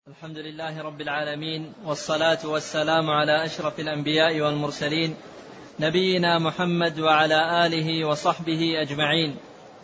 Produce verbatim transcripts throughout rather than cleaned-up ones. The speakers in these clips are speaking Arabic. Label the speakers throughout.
Speaker 1: الحمد لله رب العالمين، والصلاة والسلام على أشرف الأنبياء والمرسلين، نبينا محمد وعلى آله وصحبه أجمعين.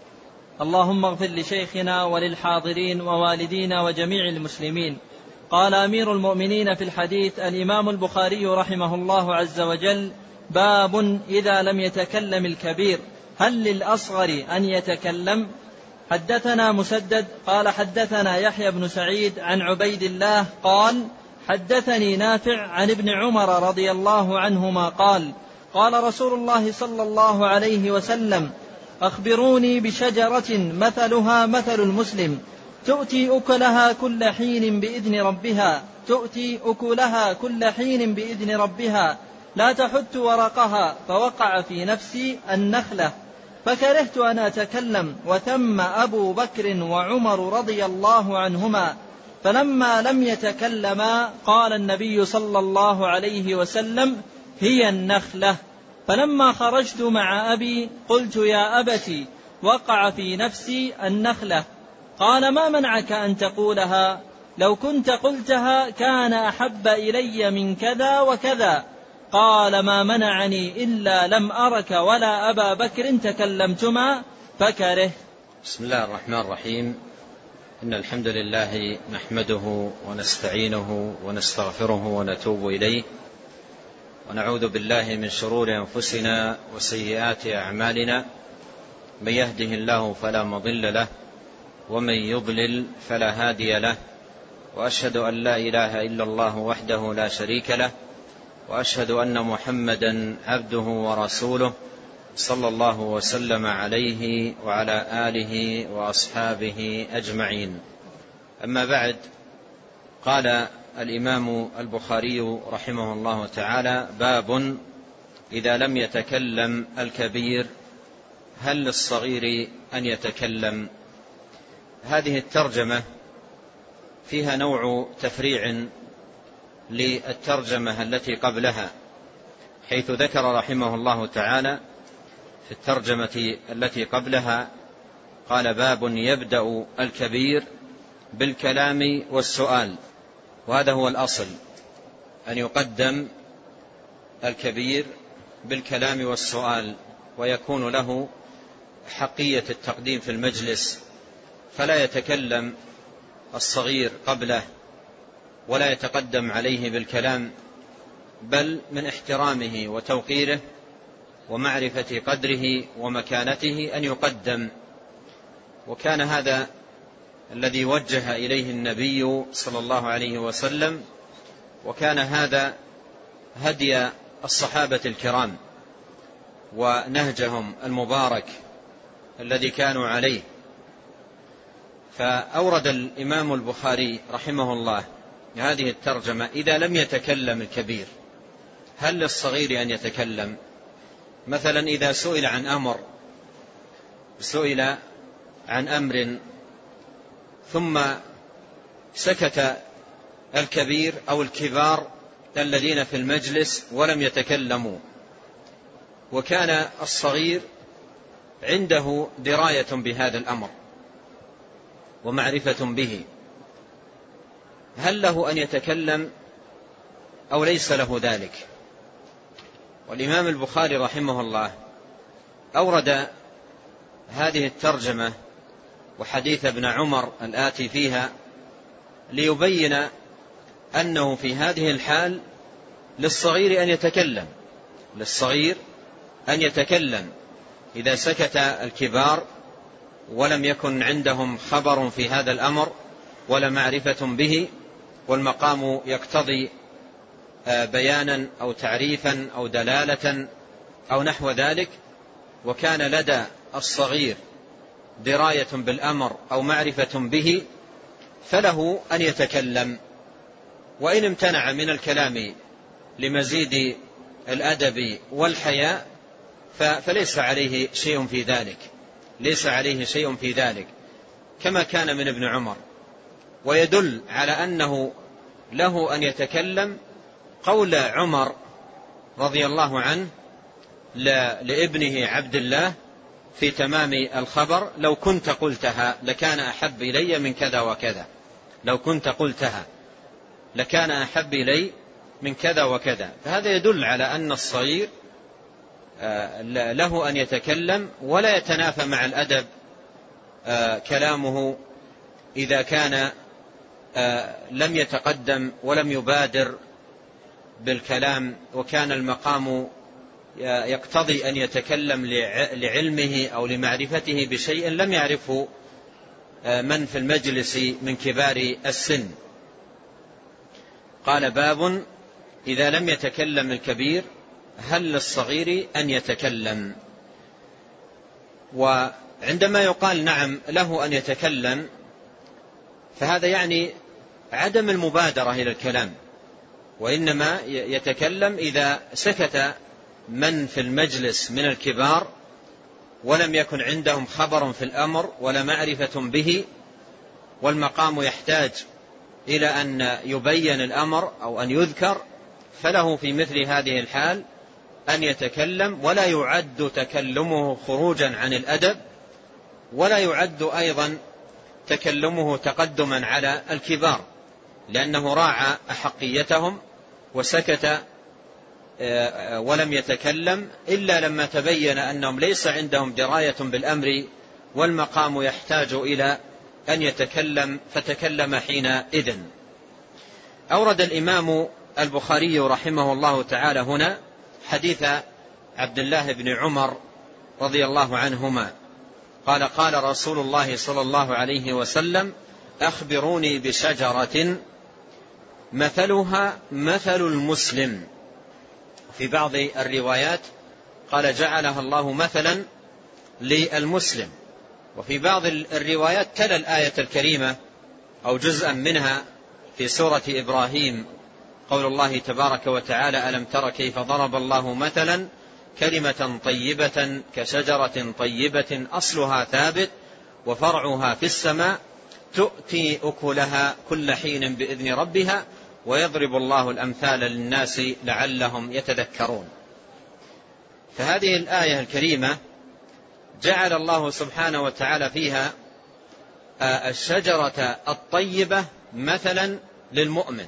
Speaker 1: اللهم اغفر لشيخنا وللحاضرين ووالدينا وجميع المسلمين. قال أمير المؤمنين في الحديث الإمام البخاري رحمه الله عز وجل: باب إذا لم يتكلم الكبير هل للأصغر أن يتكلم؟ حدثنا مسدد قال حدثنا يحيى بن سعيد عن عبيد الله قال حدثني نافع عن ابن عمر رضي الله عنهما قال قال رسول الله صلى الله عليه وسلم: أخبروني بشجرة مثلها مثل المسلم تؤتي أكلها كل حين بإذن ربها تؤتي أكلها كل حين بإذن ربها لا تحت ورقها، فوقع في نفسي النخلة فكرهت أن أتكلم، وثم أبو بكر وعمر رضي الله عنهما، فلما لم يتكلما قال النبي صلى الله عليه وسلم: هي النخلة. فلما خرجت مع أبي قلت: يا أبتي، وقع في نفسي النخلة. قال: ما منعك أن تقولها؟ لو كنت قلتها كان أحب إلي من كذا وكذا. قال: ما منعني إلا لم أرك ولا أبا بكر تكلمتما فكره.
Speaker 2: بسم الله الرحمن الرحيم. إن الحمد لله نحمده ونستعينه ونستغفره ونتوب إليه، ونعوذ بالله من شرور أنفسنا وسيئات أعمالنا، من يهده الله فلا مضل له ومن يضلل فلا هادي له، وأشهد أن لا إله إلا الله وحده لا شريك له، وأشهد أن محمدا عبده ورسوله صلى الله وسلم عليه وعلى آله وأصحابه أجمعين. أما بعد، قال الإمام البخاري رحمه الله تعالى: باب إذا لم يتكلم الكبير هل للصغير أن يتكلم؟ هذه الترجمة فيها نوع تفريع للترجمة التي قبلها، حيث ذكر رحمه الله تعالى في الترجمة التي قبلها قال: باب يبدأ الكبير بالكلام والسؤال. وهذا هو الأصل، أن يقدم الكبير بالكلام والسؤال، ويكون له حقية التقديم في المجلس، فلا يتكلم الصغير قبله ولا يتقدم عليه بالكلام، بل من احترامه وتوقيره ومعرفة قدره ومكانته أن يقدم. وكان هذا الذي وجه إليه النبي صلى الله عليه وسلم، وكان هذا هدي الصحابة الكرام ونهجهم المبارك الذي كانوا عليه. فأورد الإمام البخاري رحمه الله هذه الترجمة: إذا لم يتكلم الكبير هل للصغير أن يتكلم؟ مثلا إذا سئل عن أمر سئل عن أمر ثم سكت الكبير أو الكبار الذين في المجلس ولم يتكلموا، وكان الصغير عنده دراية بهذا الأمر ومعرفة به، هل له أن يتكلم أو ليس له ذلك؟ والإمام البخاري رحمه الله أورد هذه الترجمة وحديث ابن عمر الآتي فيها ليبين أنه في هذه الحال للصغير أن يتكلم للصغير أن يتكلم إذا سكت الكبار ولم يكن عندهم خبر في هذا الأمر ولا معرفة به، والمقام يقتضي بيانا أو تعريفا أو دلالة أو نحو ذلك، وكان لدى الصغير دراية بالأمر أو معرفة به، فله أن يتكلم. وإن امتنع من الكلام لمزيد الأدب والحياء فليس عليه شيء في ذلك ليس عليه شيء في ذلك كما كان من ابن عمر. ويدل على أنه له أن يتكلم قول عمر رضي الله عنه لابنه عبد الله في تمام الخبر: لو كنت قلتها لكان أحب إلي من كذا وكذا. لو كنت قلتها لكان أحب إلي من كذا وكذا. فهذا يدل على أن الصغير له أن يتكلم ولا يتنافى مع الأدب كلامه إذا كان لم يتقدم ولم يبادر بالكلام، وكان المقام يقتضي أن يتكلم لعلمه أو لمعرفته بشيء لم يعرفه من في المجلس من كبار السن. قال: باب إذا لم يتكلم الكبير هل للصغير أن يتكلم؟ وعندما يقال نعم له أن يتكلم فهذا يعني عدم المبادرة إلى الكلام، وإنما يتكلم إذا سكت من في المجلس من الكبار ولم يكن عندهم خبر في الأمر ولا معرفة به، والمقام يحتاج إلى أن يبين الأمر أو أن يذكر، فله في مثل هذه الحال أن يتكلم، ولا يعد تكلمه خروجا عن الأدب، ولا يعد أيضا تكلمه تقدما على الكبار، لأنه راعى أحقيتهم وسكت ولم يتكلم إلا لما تبين أنهم ليس عندهم دراية بالأمر والمقام يحتاج إلى أن يتكلم، فتكلم حينئذ. أورد الإمام البخاري رحمه الله تعالى هنا حديث عبد الله بن عمر رضي الله عنهما قال: قال رسول الله صلى الله عليه وسلم: أخبروني بشجرة مثلها مثل المسلم. في بعض الروايات قال: جعلها الله مثلا للمسلم. وفي بعض الروايات تلا الآية الكريمة أو جزءا منها في سورة إبراهيم، قول الله تبارك وتعالى: ألم تر كيف ضرب الله مثلا كلمة طيبة كشجرة طيبة أصلها ثابت وفرعها في السماء تؤتي أكلها كل حين بإذن ربها ويضرب الله الأمثال للناس لعلهم يتذكرون. فهذه الآية الكريمة جعل الله سبحانه وتعالى فيها الشجرة الطيبة مثلا للمؤمن.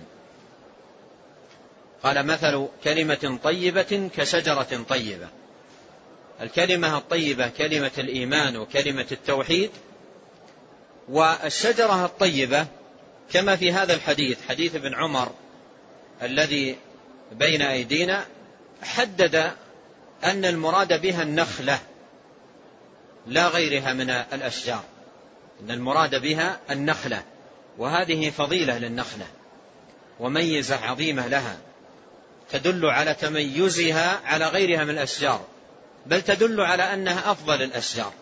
Speaker 2: قال: مثل كلمة طيبة كشجرة طيبة. الكلمة الطيبة كلمة الإيمان وكلمة التوحيد، والشجرة الطيبة كما في هذا الحديث حديث ابن عمر الذي بين أيدينا حدد أن المراد بها النخلة لا غيرها من الأشجار، أن المراد بها النخلة، وهذه فضيلة للنخلة وميزة عظيمة لها تدل على تميزها على غيرها من الأشجار، بل تدل على أنها أفضل الأشجار.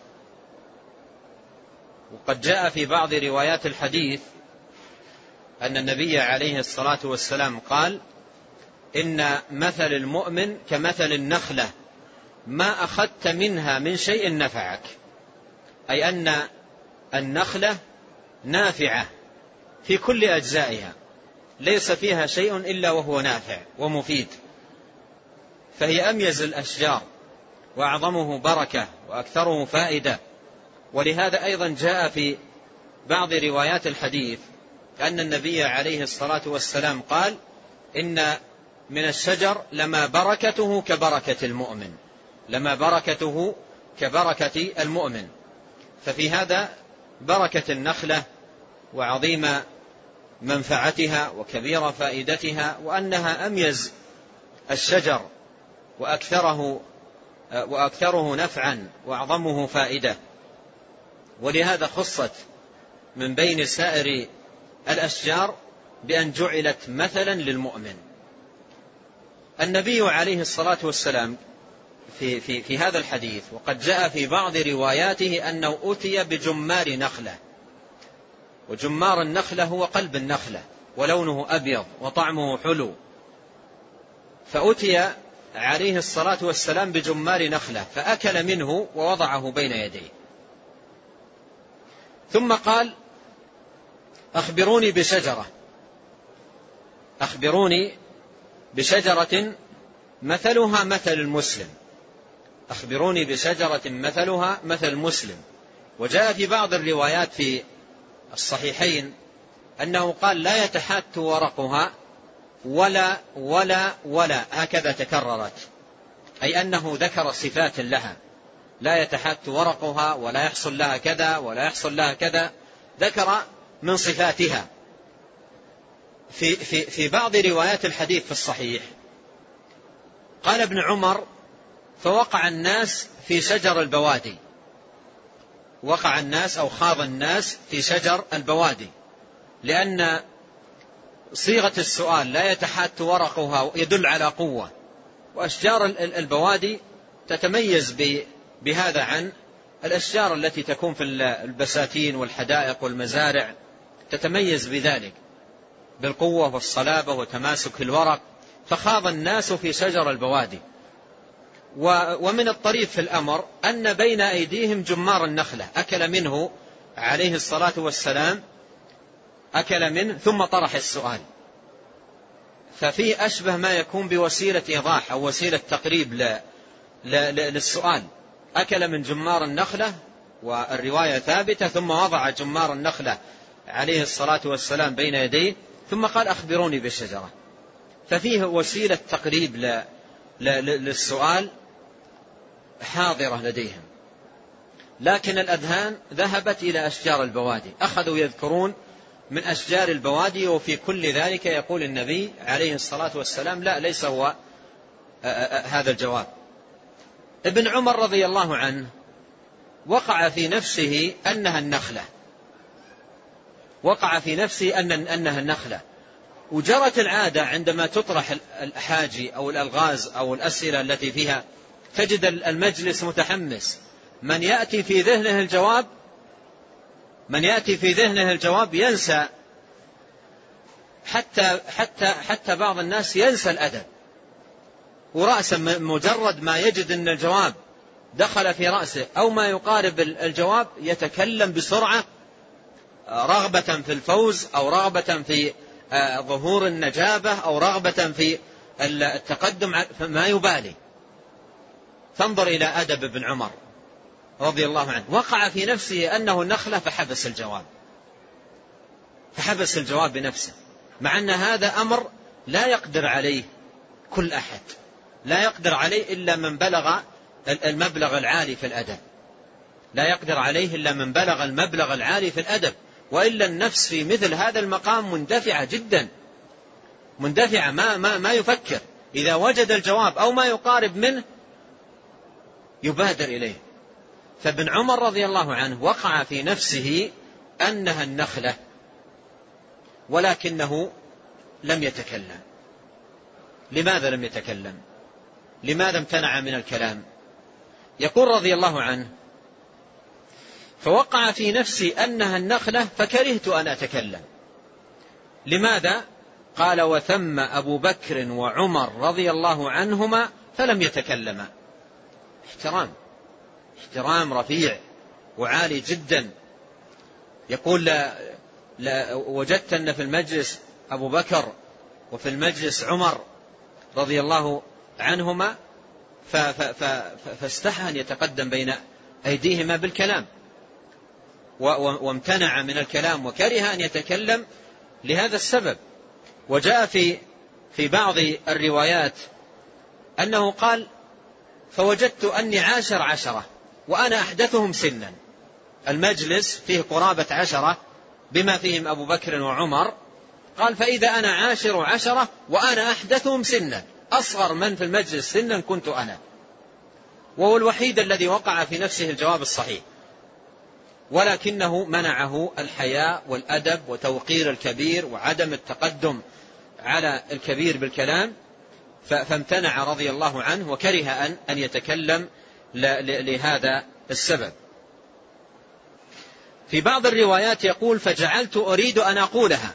Speaker 2: وقد جاء في بعض روايات الحديث أن النبي عليه الصلاة والسلام قال: إن مثل المؤمن كمثل النخلة ما أخذت منها من شيء نفعك، أي أن النخلة نافعة في كل أجزائها، ليس فيها شيء إلا وهو نافع ومفيد، فهي أميز الأشجار وأعظمه بركة وأكثره فائدة. ولهذا أيضا جاء في بعض روايات الحديث أن النبي عليه الصلاة والسلام قال: إن من الشجر لما بركته كبركة المؤمن، لما بركته كبركة المؤمن. ففي هذا بركة النخلة وعظيم منفعتها وكبير فائدتها، وأنها أميز الشجر وأكثره, وأكثره نفعا وأعظمه فائدة، ولهذا خصت من بين سائر الأشجار بأن جعلت مثلا للمؤمن. النبي عليه الصلاة والسلام في, في, في هذا الحديث، وقد جاء في بعض رواياته أنه أتي بجمار نخلة، وجمار النخلة هو قلب النخلة ولونه أبيض وطعمه حلو، فأتي عليه الصلاة والسلام بجمار نخلة فأكل منه ووضعه بين يديه، ثم قال: أخبروني بشجرة، أخبروني بشجرة مثلها مثل المسلم، أخبروني بشجرة مثلها مثل المسلم. وجاء في بعض الروايات في الصحيحين أنه قال لا يتحات ورقها ولا ولا ولا هكذا تكررت، أي أنه ذكر صفات لها، لا يتحات ورقها ولا يحصل لها كذا ولا يحصل لها كذا، ذكر من صفاتها. في, في, في بعض روايات الحديث في الصحيح قال ابن عمر: فوقع الناس في شجر البوادي، وقع الناس أو خاض الناس في شجر البوادي، لأن صيغة السؤال لا يتحات ورقها يدل على قوة، وأشجار البوادي تتميز بهذا عن الأشجار التي تكون في البساتين والحدائق والمزارع، تتميز بذلك بالقوة والصلابة وتماسك الورق. فخاض الناس في شجر البوادي. ومن الطريف في الأمر أن بين أيديهم جمار النخلة، أكل منه عليه الصلاة والسلام، أكل منه ثم طرح السؤال، ففي أشبه ما يكون بوسيلة إيضاح أو وسيلة تقريب للسؤال. أكل من جمار النخلة، والرواية ثابتة، ثم وضع جمار النخلة عليه الصلاة والسلام بين يديه، ثم قال: أخبروني بالشجرة. ففيه وسيلة تقريب للسؤال حاضرة لديهم، لكن الأذهان ذهبت إلى أشجار البوادي، أخذوا يذكرون من أشجار البوادي، وفي كل ذلك يقول النبي عليه الصلاة والسلام: لا، ليس هو هذا الجواب. ابن عمر رضي الله عنه وقع في نفسه أنها النخلة، وقع في نفسه أن أنها النخلة. وجرت العادة عندما تطرح الأحاجي أو الألغاز أو الأسئلة التي فيها تجد المجلس متحمس، من يأتي في ذهنه الجواب من يأتي في ذهنه الجواب ينسى، حتى حتى حتى بعض الناس ينسى الأدب، ورأسا مجرد ما يجد أن الجواب دخل في رأسه أو ما يقارب الجواب يتكلم بسرعة، رغبة في الفوز أو رغبة في ظهور النجابة أو رغبة في التقدم، ما يبالي. فانظر إلى أدب ابن عمر رضي الله عنه، وقع في نفسه أنه النخلة فحبس الجواب فحبس الجواب بنفسه، مع أن هذا أمر لا يقدر عليه كل أحد، لا يقدر عليه إلا من بلغ المبلغ العالي في الأدب، لا يقدر عليه إلا من بلغ المبلغ العالي في الأدب، وإلا النفس في مثل هذا المقام مندفعة جدا، مندفعة ما, ما, ما يفكر، إذا وجد الجواب أو ما يقارب منه يبادر إليه. فابن عمر رضي الله عنه وقع في نفسه أنها النخلة، ولكنه لم يتكلم. لماذا لم يتكلم؟ لماذا امتنع من الكلام؟ يقول رضي الله عنه: فوقع في نفسي أنها النخلة فكرهت أن أتكلم. لماذا؟ قال: وثم أبو بكر وعمر رضي الله عنهما فلم يتكلما. احترام احترام رفيع وعالي جدا. يقول: لا, لا وجدت أن في المجلس أبو بكر وفي المجلس عمر رضي الله عنهما فاستحى أن يتقدم بين أيديهما بالكلام، وامتنع من الكلام وكره أن يتكلم لهذا السبب. وجاء في في بعض الروايات أنه قال: فوجدت أني عاشر عشرة وأنا أحدثهم سنا. المجلس فيه قرابة عشرة بما فيهم أبو بكر وعمر، قال: فإذا أنا عاشر عشرة وأنا أحدثهم سنا، أصغر من في المجلس سنا كنت أنا. وهو الوحيد الذي وقع في نفسه الجواب الصحيح، ولكنه منعه الحياء والأدب وتوقير الكبير وعدم التقدم على الكبير بالكلام، فامتنع رضي الله عنه وكره أن أن يتكلم لهذا السبب. في بعض الروايات يقول: فجعلت أريد أن أقولها.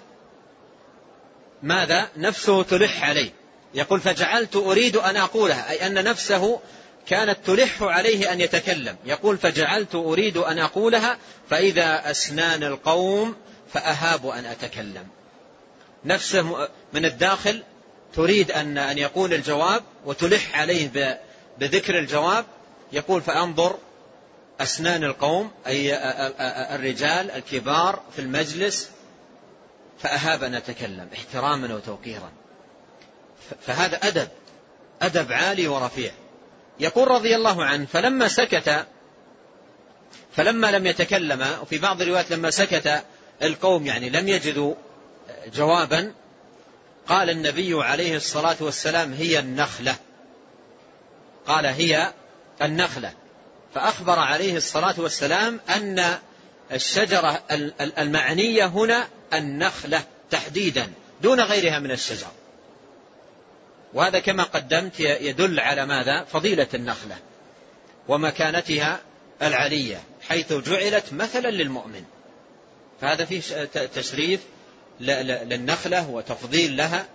Speaker 2: ماذا؟ نفسه تلح عليه. يقول: فجعلت أريد أن أقولها، أي أن نفسه كانت تلح عليه أن يتكلم. يقول: فجعلت أريد أن أقولها فإذا أسنان القوم فأهاب أن أتكلم. نفسه من الداخل تريد أن أن يقول الجواب وتلح عليه بذكر الجواب. يقول: فأنظر أسنان القوم، أي الرجال الكبار في المجلس، فأهاب أن يتكلم احتراما وتوقيرا. فهذا أدب أدب عالي ورفيع. يقول رضي الله عنه فلما سكت فلما لم يتكلم، وفي بعض الروايات لما سكت القوم يعني لم يجدوا جوابا، قال النبي عليه الصلاة والسلام هي النخلة. قال هي النخلة. فأخبر عليه الصلاة والسلام أن الشجرة المعنية هنا النخلة تحديدا دون غيرها من الشجر. وهذا كما قدمت يدل على ماذا؟ فضيلة النخلة ومكانتها العلية، حيث جعلت مثلا للمؤمن. فهذا فيه تشريف للنخلة وتفضيل لها.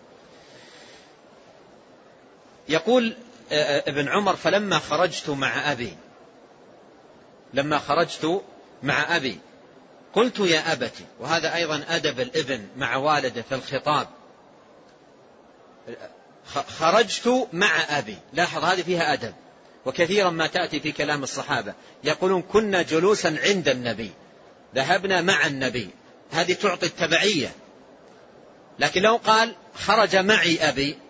Speaker 2: يقول ابن عمر فلما خرجت مع أبي لما خرجت مع أبي قلت يا أبتي. وهذا أيضا أدب الابن مع والده في الخطاب. خرجت مع أبي، لاحظ هذه فيها أدب، وكثيرا ما تأتي في كلام الصحابة يقولون كنا جلوسا عند النبي، ذهبنا مع النبي، هذه تعطي التبعية. لكن لو قال خرج معي أبي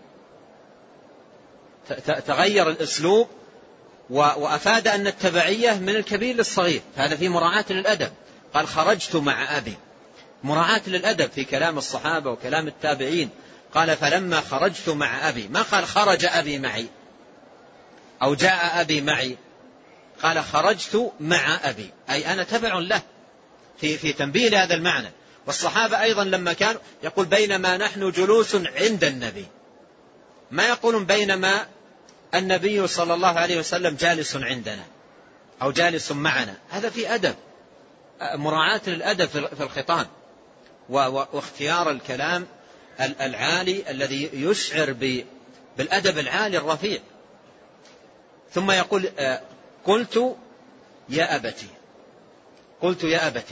Speaker 2: تغير الأسلوب وأفاد أن التبعية من الكبير للصغير، هذا في مراعاة للأدب. قال خرجت مع أبي، مراعاة للأدب في كلام الصحابة وكلام التابعين. قال فلما خرجت مع أبي، ما قال خرج أبي معي أو جاء أبي معي، قال خرجت مع أبي، أي أنا تبع له في في تنبيه لهذا المعنى. والصحابة أيضا لما كانوا يقول بينما نحن جلوس عند النبي، ما يقولون بينما النبي صلى الله عليه وسلم جالس عندنا أو جالس معنا. هذا في أدب، مراعاة للأدب في الخطاب واختيار الكلام العالي الذي يشعر بالأدب العالي الرفيع. ثم يقول قلت يا أبتي قلت يا أبتي.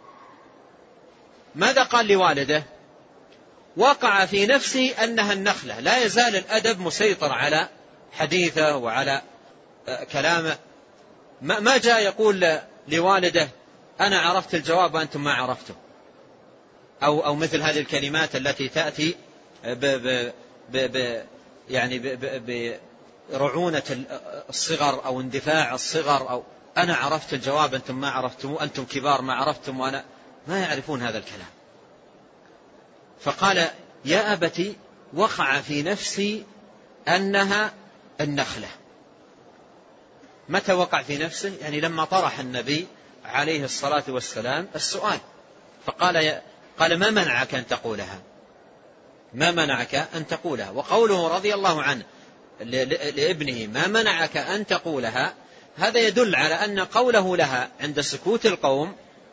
Speaker 2: ماذا قال لوالده؟ وقع في نفسي أنها النخلة. لا يزال الأدب مسيطر على حديثه وعلى كلامه. ما جاء يقول لوالده أنا عرفت الجواب وأنتم ما عرفتم، أو أو مثل هذه الكلمات التي تأتي ب ب ب يعني برعونة الصغر أو اندفاع الصغر، أو أنا عرفت الجواب أنتم ما عرفتم، أنتم كبار ما عرفتم، وأنا ما يعرفون هذا الكلام. فقال يا أبتي وقع في نفسي أنها النخلة. متى وقع في نفسه؟ يعني لما طرح النبي عليه الصلاة والسلام السؤال، فقال قال ما منعك أن تقولها ما منعك أن تقولها. وقوله رضي الله عنه لابنه ما منعك أن تقولها، هذا يدل على أن قوله لها عند سكوت القوم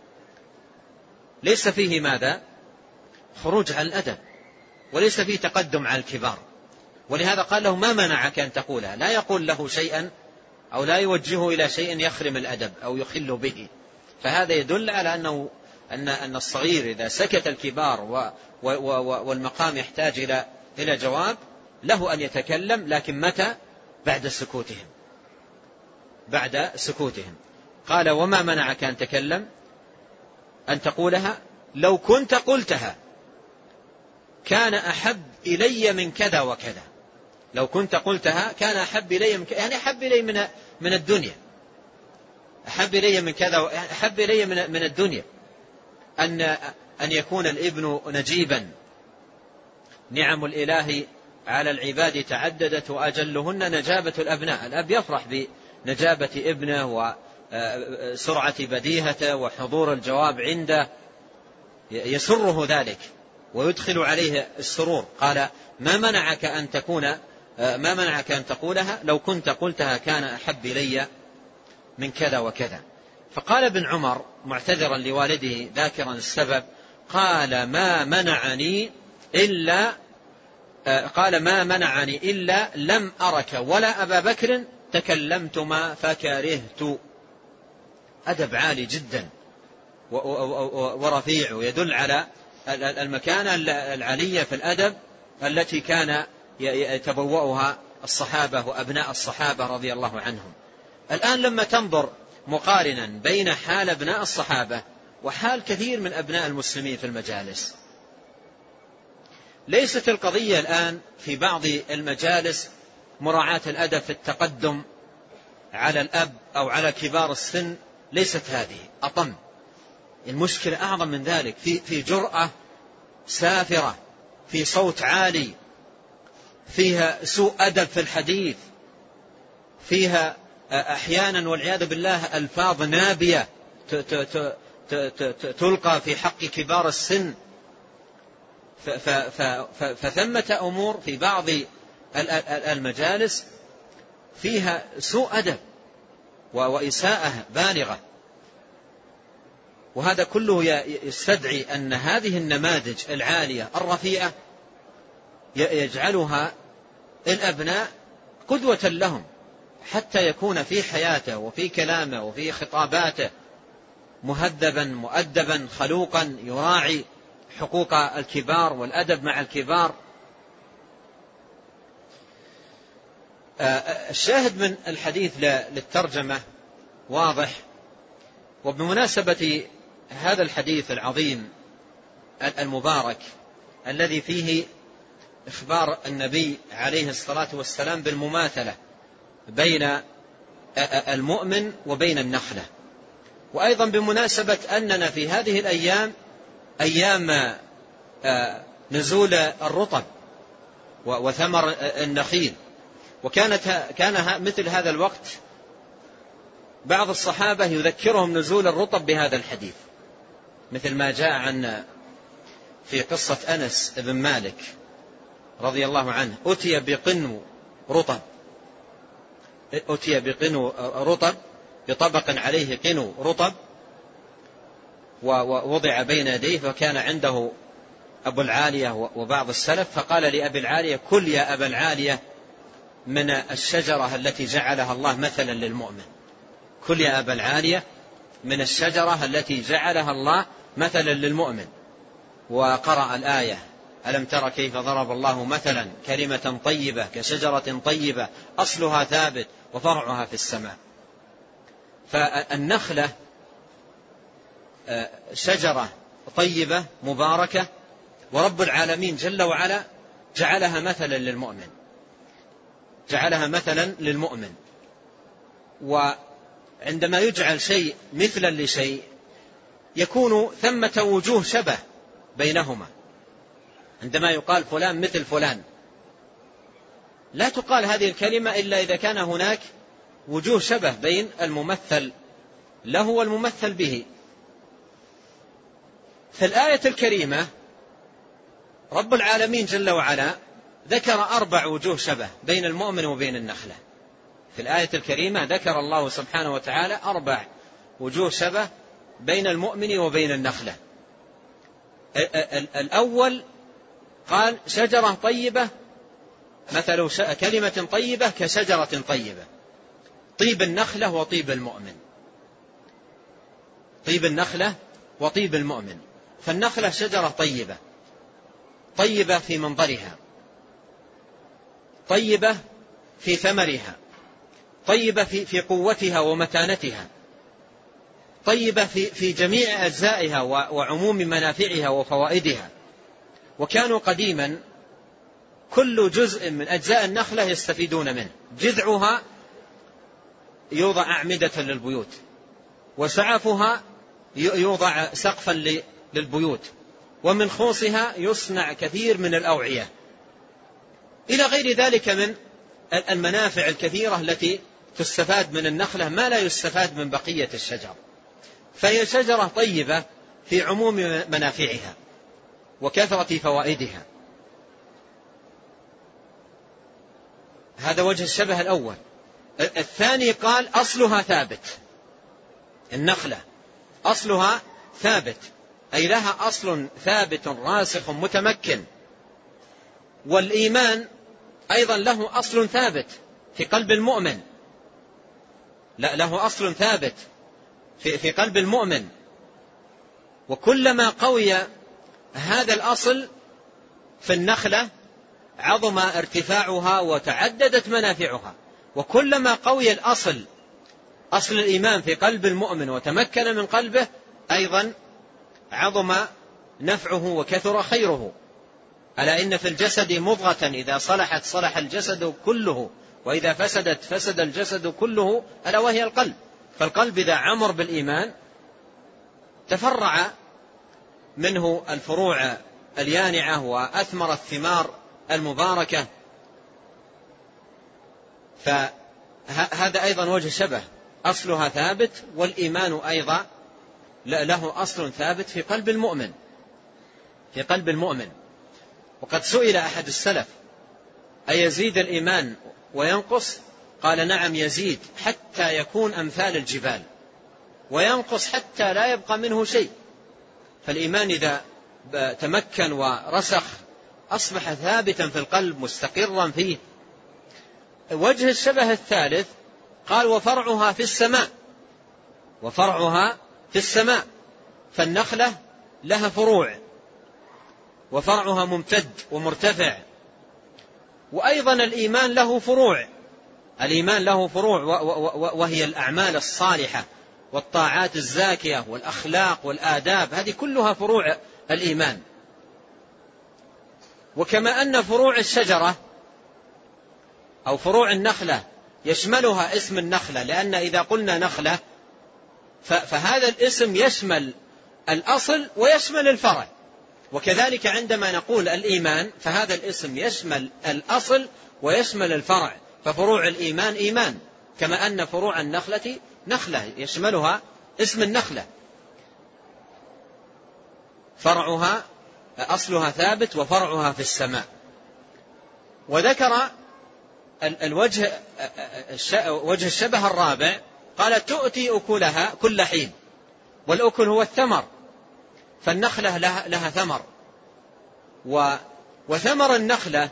Speaker 2: ليس فيه ماذا؟ خروج عن الأدب، وليس فيه تقدم على الكبار. ولهذا قال له ما منعك أن تقولها، لا يقول له شيئا أو لا يوجهه إلى شيء يخرم الأدب أو يخل به. فهذا يدل على أنه أن أن الصغير إذا سكت الكبار و و و والمقام يحتاج إلى إلى جواب له أن يتكلم، لكن متى؟ بعد سكوتهم بعد سكوتهم. قال وما منعك أن تكلم أن تقولها لو كنت قلتها كان أحب إلي من كذا وكذا. لو كنت قلتها كان أحب إلي من كذا، يعني أحب إلي من من الدنيا، أحب إلي من كذا، أحب إلي من من الدنيا أن أن يكون الابن نجيبا. نعم الإله على العباد تعددت وأجلهن نجابة الأبناء. الأب يفرح بنجابة ابنه وسرعة بديهته وحضور الجواب عنده، يسره ذلك ويدخل عليه السرور. قال ما منعك أن تكون ما منعك أن تقولها لو كنت قلتها كان أحب إلي من كذا وكذا. فقال ابن عمر معتذرا لوالده ذاكرا السبب، قال ما منعني إلا قال ما منعني إلا لم أرك ولا أبا بكر تكلمتما فكرهت. أدب عالي جدا ورفيع، ويدل على المكانة العالية في الأدب التي كان يتبوأها الصحابة وأبناء الصحابة رضي الله عنهم. الآن لما تنظر مقارنا بين حال أبناء الصحابة وحال كثير من أبناء المسلمين في المجالس، ليست القضية الآن في بعض المجالس مراعاة الأدب في التقدم على الأب أو على كبار السن، ليست هذه، أطم. المشكلة أعظم من ذلك، في في جرأة سافرة، في صوت عالي، فيها سوء أدب في الحديث، فيها أحيانا والعياذ بالله ألفاظ نابية تلقى في حق كبار السن. فثمة أمور في بعض المجالس فيها سوء أدب وإساءة بالغة، وهذا كله يستدعي أن هذه النماذج العالية الرفيعة يجعلها الأبناء قدوة لهم، حتى يكون في حياته وفي كلامه وفي خطاباته مهذبا مؤدبا خلوقا، يراعي حقوق الكبار والأدب مع الكبار. الشاهد من الحديث للترجمة واضح. وبمناسبة هذا الحديث العظيم المبارك الذي فيه إخبار النبي عليه الصلاة والسلام بالمماثلة بين المؤمن وبين النخلة، وأيضا بمناسبة أننا في هذه الأيام أيام نزول الرطب وثمر النخيل، وكانت كان مثل هذا الوقت بعض الصحابة يذكرهم نزول الرطب بهذا الحديث، مثل ما جاء عن في قصة أنس بن مالك رضي الله عنه، أتي بقنو رطب أتي بقنو رطب بطبق عليه قنو رطب ووضع بين يديه، فكان عنده أبو العالية وبعض السلف، فقال لأبي العالية: كل يا أبا العالية من الشجرة التي جعلها الله مثلا للمؤمن، كل يا أبا العالية من الشجرة التي جعلها الله مثلا للمؤمن. وقرأ الآية: ألم تر كيف ضرب الله مثلا كلمة طيبة كشجرة طيبة أصلها ثابت وفرعها في السماء. فالنخلة شجرة طيبة مباركة، ورب العالمين جل وعلا جعلها مثلا للمؤمن، جعلها مثلا للمؤمن. وعندما يجعل شيء مثلا لشيء يكون ثمة وجوه شبه بينهما. عندما يقال فلان مثل فلان، لا تقال هذه الكلمة إلا إذا كان هناك وجوه شبه بين الممثل له والممثل به. في الآية الكريمة رب العالمين جل وعلا ذكر أربع وجوه شبه بين المؤمن وبين النخلة. في الآية الكريمة ذكر الله سبحانه وتعالى أربع وجوه شبه بين المؤمن وبين النخلة. الأول قال: شجرة طيبة مثل كلمة طيبة كشجرة طيبة. طيب النخلة وطيب المؤمن، طيب النخلة وطيب المؤمن. فالنخلة شجرة طيبة، طيبة في منظرها، طيبة في ثمرها، طيبة في في قوتها ومتانتها، طيبة في في جميع أجزائها وعموم منافعها وفوائدها. وكانوا قديما كل جزء من أجزاء النخلة يستفيدون منه. جذعها يوضع أعمدة للبيوت، وسعفها يوضع سقفا للبيوت، ومن خوصها يصنع كثير من الأوعية، إلى غير ذلك من المنافع الكثيرة التي تستفاد من النخلة ما لا يستفاد من بقية الشجر. فهي شجرة طيبة في عموم منافعها وكثرة فوائدها. هذا وجه الشبه الأول. الثاني قال: أصلها ثابت. النخلة أصلها ثابت، أي لها أصل ثابت راسخ متمكن. والإيمان أيضا له أصل ثابت في قلب المؤمن، لا له أصل ثابت في, في قلب المؤمن. وكلما قوي هذا الأصل في النخلة عظم ارتفاعها وتعددت منافعها. وكلما قوي الأصل أصل الإيمان في قلب المؤمن وتمكن من قلبه أيضا عظم نفعه وكثر خيره. ألا إن في الجسد مضغة إذا صلحت صلح الجسد كله وإذا فسدت فسد الجسد كله، ألا وهي القلب. فالقلب إذا عمر بالإيمان تفرع منه الفروع اليانعة وأثمر الثمار المباركة. فهذا أيضا وجه شبه، أصلها ثابت، والإيمان أيضا له أصل ثابت في قلب المؤمن في قلب المؤمن. وقد سئل أحد السلف: أيزيد الإيمان وينقص؟ قال: نعم يزيد حتى يكون أمثال الجبال، وينقص حتى لا يبقى منه شيء. فالإيمان إذا تمكن ورسخ أصبح ثابتا في القلب مستقرا فيه. وجه الشبه الثالث قال: وفرعها في السماء وفرعها في السماء فالنخلة لها فروع وفرعها ممتد ومرتفع. وأيضا الإيمان له فروع الإيمان له فروع وهي الأعمال الصالحة والطاعات الزاكية والأخلاق والآداب، هذه كلها فروع الإيمان. وكما أن فروع الشجرة أو فروع النخلة يشملها اسم النخلة، لأن إذا قلنا نخلة فهذا الاسم يشمل الأصل ويشمل الفرع. وكذلك عندما نقول الإيمان فهذا الاسم يشمل الأصل ويشمل الفرع، ففروع الإيمان إيمان، كما أن فروع النخلة نخلة يشملها اسم النخلة، فرعها أصلها ثابت وفرعها في السماء. وذكر الوجه وجه الشبه الرابع، قال: تؤتي أكلها كل حين. والأكل هو الثمر، فالنخلة لها, لها ثمر، وثمر النخلة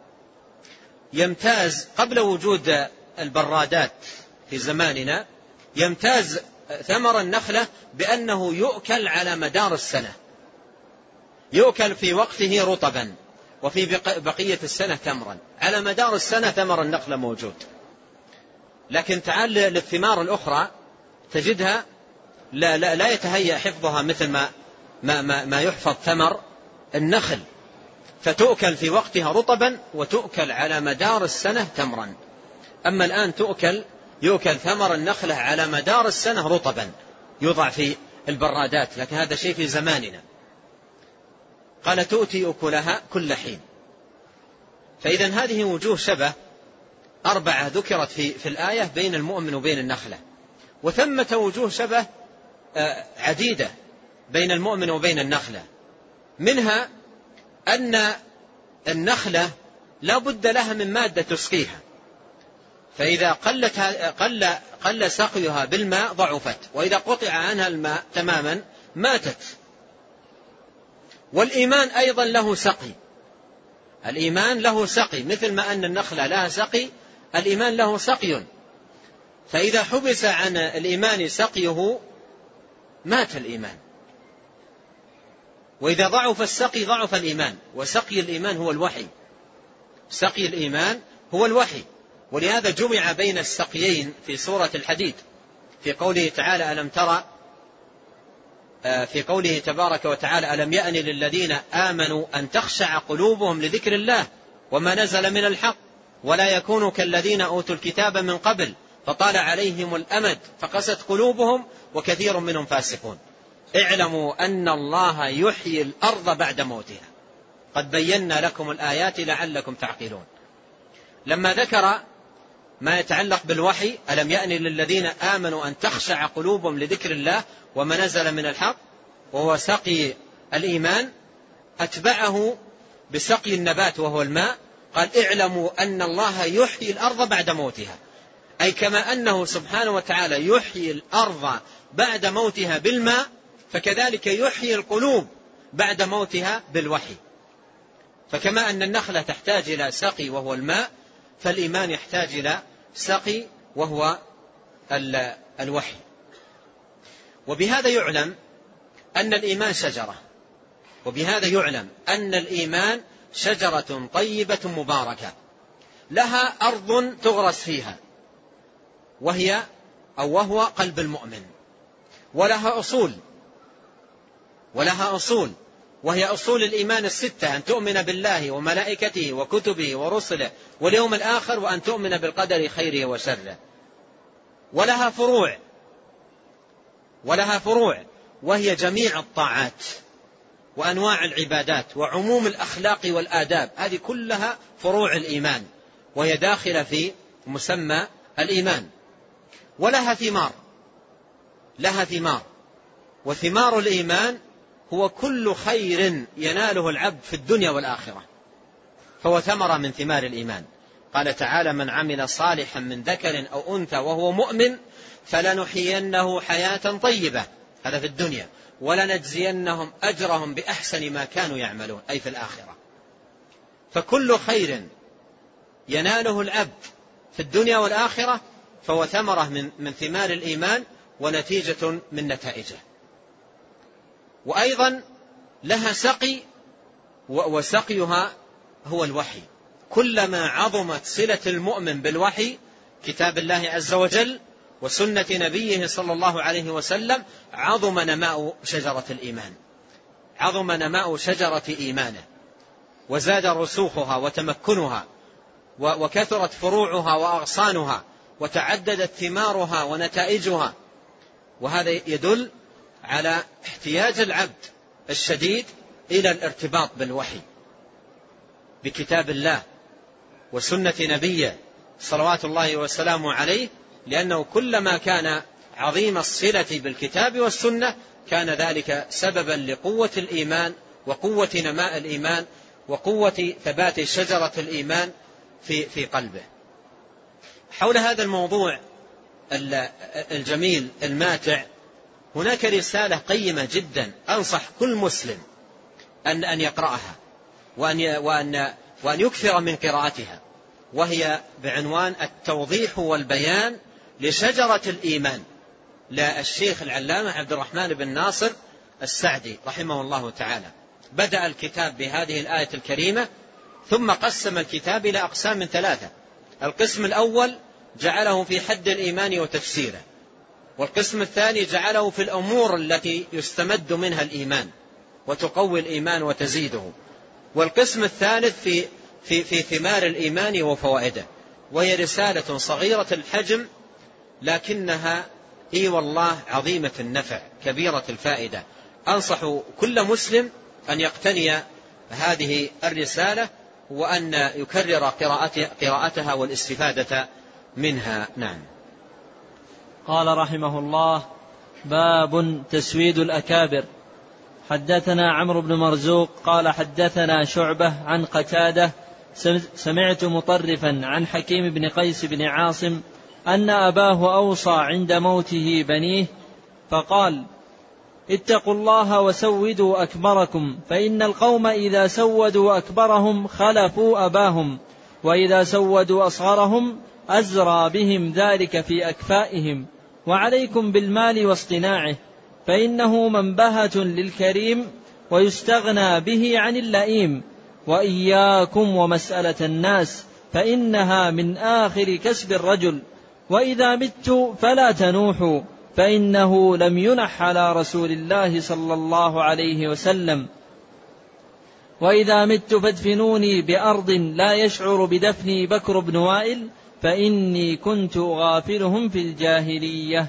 Speaker 2: يمتاز قبل وجود البرادات في زماننا، يمتاز ثمر النخلة بأنه يؤكل على مدار السنة، يؤكل في وقته رطبا وفي بقية السنة تمرا، على مدار السنة ثمر النخلة موجود. لكن تعال للثمار الأخرى تجدها لا, لا, لا يتهيأ حفظها مثل ما, ما, ما, ما يحفظ ثمر النخل، فتؤكل في وقتها رطبا وتؤكل على مدار السنة تمرا. أما الآن تؤكل يؤكل ثمر النخلة على مدار السنة رطبا، يوضع في البرادات، لكن هذا شيء في زماننا. قال: تؤتي أكلها كل حين. فإذا هذه وجوه شبه أربعة ذكرت في, في الآية بين المؤمن وبين النخلة. وثمة وجوه شبه عديدة بين المؤمن وبين النخلة، منها أن النخلة لا بد لها من مادة تسقيها، فإذا قلت قل, قل سقيها بالماء ضعفت، وإذا قطع عنها الماء تماما ماتت. والإيمان أيضا له سقي، الإيمان له سقي، مثل ما أن النخلة لها سقي الإيمان له سقي. فإذا حبس عن الإيمان سقيه مات الإيمان، وإذا ضعف السقي ضعف الإيمان. وسقي الإيمان هو الوحي، سقي الإيمان هو الوحي. ولهذا جمع بين السقيين في سورة الحديد في قوله تعالى: ألم ترى في قوله تبارك وتعالى: ألم يأن للذين آمنوا أن تخشع قلوبهم لذكر الله وما نزل من الحق ولا يكونوا كالذين أوتوا الكتاب من قبل فطال عليهم الأمد فقست قلوبهم وكثير منهم فاسقون. اعلموا أن الله يحيي الأرض بعد موتها قد بينا لكم الآيات لعلكم تعقلون. لما ذكر ما يتعلق بالوحي: ألم يأن للذين آمنوا أن تخشع قلوبهم لذكر الله وما نزل من الحق، وهو سقي الإيمان، أتبعه بسقي النبات وهو الماء. قال: اعلموا أن الله يحيي الأرض بعد موتها، أي كما أنه سبحانه وتعالى يحيي الأرض بعد موتها بالماء، فكذلك يحيي القلوب بعد موتها بالوحي. فكما أن النخلة تحتاج إلى سقي وهو الماء، فالإيمان يحتاج إلى سقي وهو الوحي. وبهذا يعلم أن الإيمان شجرة، وبهذا يعلم أن الإيمان شجرة طيبة مباركة لها أرض تغرس فيها، وهي أو وهو قلب المؤمن، ولها أصول ولها أصول وهي أصول الإيمان الستة: أن تؤمن بالله وملائكته وكتبه ورسله واليوم الآخر، وأن تؤمن بالقدر خيره وشره. ولها فروع ولها فروع وهي جميع الطاعات وأنواع العبادات وعموم الأخلاق والآداب، هذه كلها فروع الإيمان وهي داخلة في مسمى الإيمان. ولها ثمار لها ثمار وثمار الإيمان هو كل خير يناله العبد في الدنيا والآخرة، فهو ثمرة من ثمار الإيمان. قال تعالى: من عمل صالحا من ذكر أو أنثى وهو مؤمن فلنحيينه حياة طيبة، هذا في الدنيا، ولنجزينهم أجرهم بأحسن ما كانوا يعملون، أي في الآخرة. فكل خير يناله العبد في الدنيا والآخرة فهو ثمرة من, من ثمار الإيمان ونتيجة من نتائجه. وأيضا لها سقي، وسقيها هو الوحي. كلما عظمت صلة المؤمن بالوحي، كتاب الله عز وجل وسنة نبيه صلى الله عليه وسلم، عظم نماء شجرة الإيمان، عظم نماء شجرة إيمانه، وزاد رسوخها وتمكنها، وكثرت فروعها وأغصانها، وتعددت ثمارها ونتائجها. وهذا يدل على احتياج العبد الشديد إلى الارتباط بالوحي، بكتاب الله وسنة نبيه صلوات الله وسلامه عليه، لأنه كلما كان عظيم الصلة بالكتاب والسنة كان ذلك سببا لقوة الإيمان وقوة نماء الإيمان وقوة ثبات شجرة الإيمان في في قلبه. حول هذا الموضوع الجميل الماتع هناك رسالة قيمة جدا أنصح كل مسلم أن أن يقرأها وأن وأن وأن يكثر من قراءتها، وهي بعنوان التوضيح والبيان لشجرة الإيمان للشيخ العلامة عبد الرحمن بن ناصر السعدي رحمه الله تعالى. بدأ الكتاب بهذه الآية الكريمة، ثم قسم الكتاب إلى أقسام ثلاثة. القسم الأول جعله في حد الإيمان وتفسيره، والقسم الثاني جعله في الأمور التي يستمد منها الإيمان وتقوي الإيمان وتزيده، والقسم الثالث في في في ثمار الإيمان وفوائده. وهي رسالة صغيرة الحجم لكنها إي والله عظيمة النفع كبيرة الفائدة. أنصح كل مسلم أن يقتني هذه الرسالة وأن يكرر قراءتها والاستفادة منها. نعم.
Speaker 1: قال رحمه الله: باب تسويد الأكابر. حدثنا عمرو بن مرزوق قال حدثنا شعبة عن قتادة سمعت مطرفا عن حكيم بن قيس بن عاصم أن أباه أوصى عند موته بنيه فقال: اتقوا الله وسودوا أكبركم، فإن القوم إذا سودوا أكبرهم خلفوا أباهم، وإذا سودوا أصغرهم أزرى بهم ذلك في أكفائهم. وعليكم بالمال واصطناعه، فإنه منبهة للكريم ويستغنى به عن اللئيم. وإياكم ومسألة الناس، فإنها من آخر كسب الرجل. وإذا مت فلا تنوحوا، فإنه لم ينح على رسول الله صلى الله عليه وسلم. وإذا مت فادفنوني بأرض لا يشعر بدفني بكر بن وائل، فإني كنت أغافلهم في الجاهلية.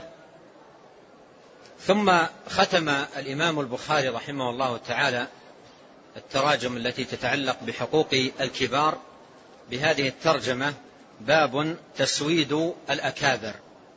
Speaker 2: ثم ختم الإمام البخاري رحمه الله تعالى التراجم التي تتعلق بحقوق الكبار بهذه الترجمة: باب تسويد الأكابر.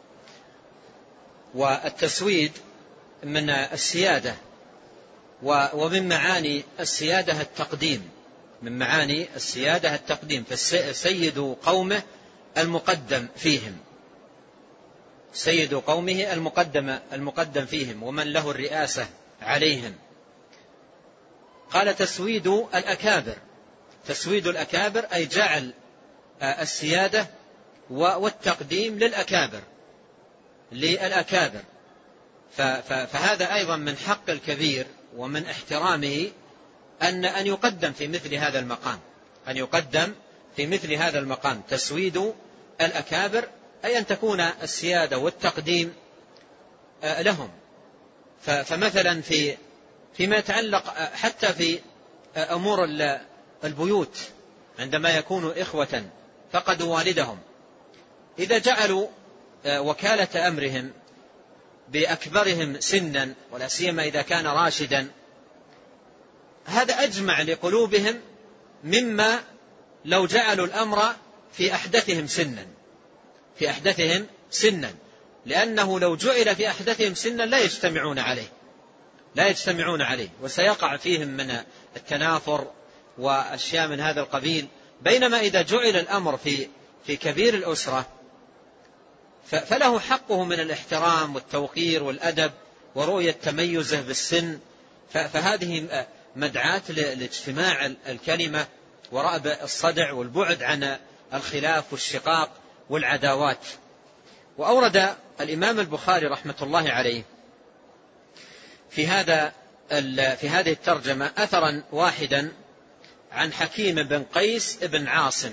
Speaker 2: والتسويد من السيادة، ومن معاني السيادة التقديم، من معاني السيادة التقديم، فسيد قومه المقدم فيهم، سيد قومه المقدم المقدم فيهم، ومن له الرئاسة عليهم. قال: تسويد الأكابر. تسويد الأكابر أي جعل السيادة والتقديم للأكابر للأكابر فهذا أيضا من حق الكبير ومن احترامه أن أن يقدم في مثل هذا المقام، أن يقدم في مثل هذا المقام. تسويد الأكابر أي أن تكون السيادة والتقديم لهم. فمثلا في فيما يتعلق حتى في أمور البيوت، عندما يكونوا إخوة فقدوا والدهم، إذا جعلوا وكالة أمرهم بأكبرهم سنا، ولا سيما إذا كان راشدا، هذا أجمع لقلوبهم مما لو جعلوا الأمر في أحدثهم سنا في أحدثهم سنا لأنه لو جعل في أحدثهم سنا لا يجتمعون عليه لا يجتمعون عليه وسيقع فيهم من التنافر وأشياء من هذا القبيل. بينما إذا جعل الأمر في في كبير الأسرة فله حقه من الاحترام والتوقير والأدب ورؤية تميزه بالسن، فهذه مدعاة لاجتماع الكلمة ورأب الصدع والبعد عن الخلاف والشقاق والعداوات. وأورد الإمام البخاري رحمة الله عليه في هذا في هذه الترجمة أثرا واحدا عن حكيم بن قيس بن عاصم.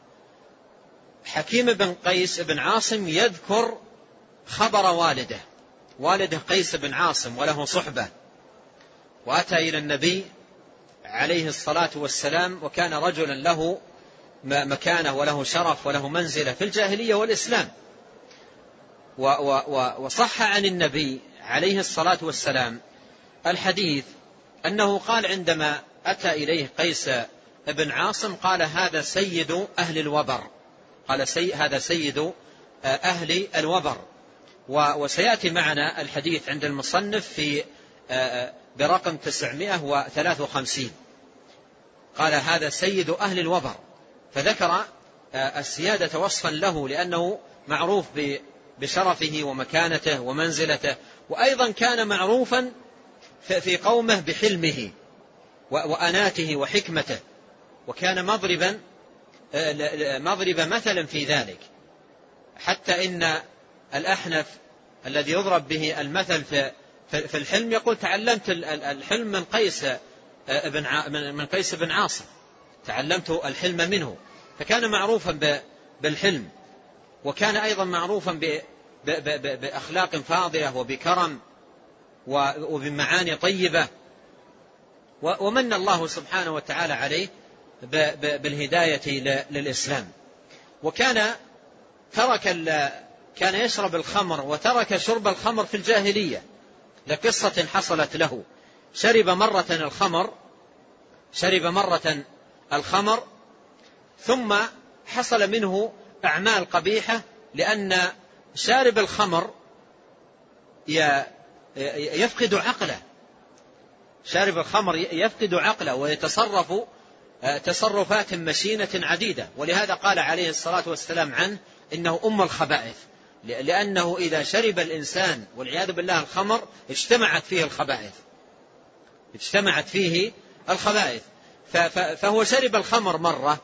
Speaker 2: حكيم بن قيس بن عاصم يذكر خبر والده والده قيس بن عاصم وله صحبة، وأتى إلى النبي عليه الصلاة والسلام وكان رجلا له مكانة وله شرف وله منزلة في الجاهلية والإسلام. وصح عن النبي عليه الصلاة والسلام الحديث أنه قال عندما أتى إليه قيس بن عاصم قال هذا سيد أهل الوبر قال سي هذا سيد أهل الوبر. وسيأتي معنا الحديث عند المصنف في برقم تسعمائة وثلاثة وخمسين قال هذا سيد أهل الوبر، فذكر السيادة وصفا له لأنه معروف بشرفه ومكانته ومنزلته، وأيضا كان معروفا في قومه بحلمه وأناته وحكمته، وكان مضربا مضرب مثلا في ذلك، حتى إن الأحنف الذي يضرب به المثل في الحلم يقول تعلمت الحلم من قيس بن من قيس بن عاصم، تعلمت الحلم منه. فكان معروفا بالحلم، وكان أيضا معروفا بأخلاق فاضلة وبكرم وبمعاني طيبة، ومن الله سبحانه وتعالى عليه بالهداية للإسلام. وكان ترك كان يشرب الخمر وترك شرب الخمر في الجاهلية لقصة حصلت له. شرب مرة الخمر شرب مرة الخمر ثم حصل منه أعمال قبيحة، لأن شارب الخمر يفقد عقله شارب الخمر يفقد عقله ويتصرف تصرفات مشينة عديدة. ولهذا قال عليه الصلاة والسلام عنه إنه أم الخبائث، لأنه إذا شرب الإنسان والعياذ بالله الخمر اجتمعت فيه الخبائث اجتمعت فيه الخبائث فهو شرب الخمر مرة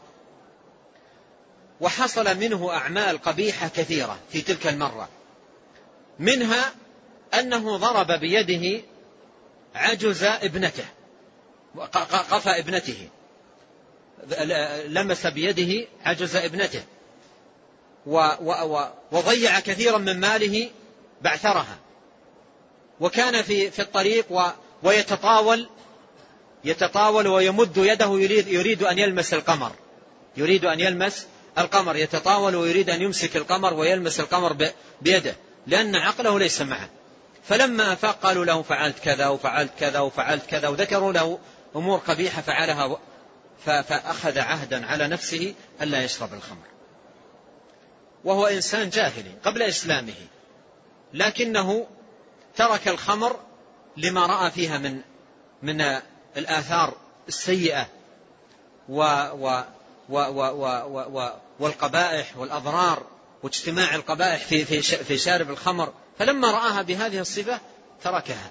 Speaker 2: وحصل منه أعمال قبيحة كثيرة في تلك المرة، منها أنه ضرب بيده عجز ابنته قفا ابنته لمس بيده عجز ابنته وضيع كثيرا من ماله بعثرها. وكان في في الطريق ويتطاول يتطاول ويمد يده يريد يريد أن يلمس القمر يريد أن يلمس القمر يتطاول ويريد أن يمسك القمر ويلمس القمر بيده، لأن عقله ليس معه. فلما أفاق قالوا له فعلت كذا وفعلت كذا وفعلت كذا، وذكروا له أمور قبيحة فعلها، فأخذ عهدا على نفسه ألا يشرب الخمر، وهو إنسان جاهلي قبل إسلامه، لكنه ترك الخمر لما رأى فيها من من الآثار السيئة و و و و و و والقبائح والأضرار واجتماع القبائح في في في شارب الخمر. فلما رآها بهذه الصفة تركها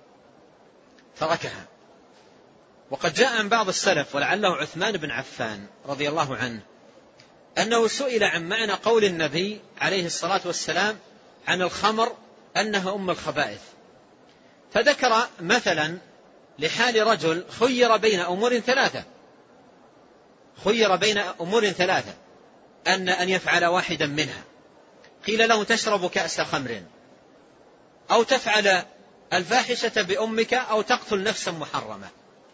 Speaker 2: تركها وقد جاء عن بعض السلف ولعله عثمان بن عفان رضي الله عنه أنه سئل عن معنى قول النبي عليه الصلاة والسلام عن الخمر أنها أم الخبائث، فذكر مثلا لحال رجل خير بين أمور ثلاثة خير بين أمور ثلاثة أن أن يفعل واحدا منها. قيل له تشرب كأس خمر، أو تفعل الفاحشة بأمك أو تقتل نفسا محرمة.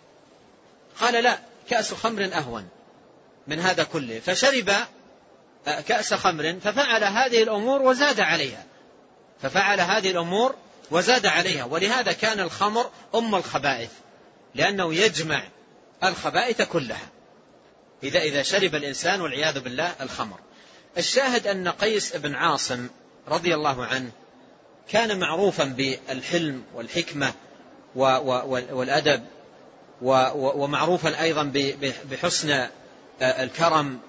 Speaker 2: قال لا، كأس خمر أهون من هذا كله. فشرب كأس خمر ففعل هذه الأمور وزاد عليها ففعل هذه الأمور وزاد عليها ولهذا كان الخمر أم الخبائث، لأنه يجمع الخبائث كلها إذا إذا شرب الإنسان والعياذ بالله الخمر. الشاهد أن قيس بن عاصم رضي الله عنه كان معروفا بالحلم والحكمة والأدب، ومعروفا أيضا بحسن الكرم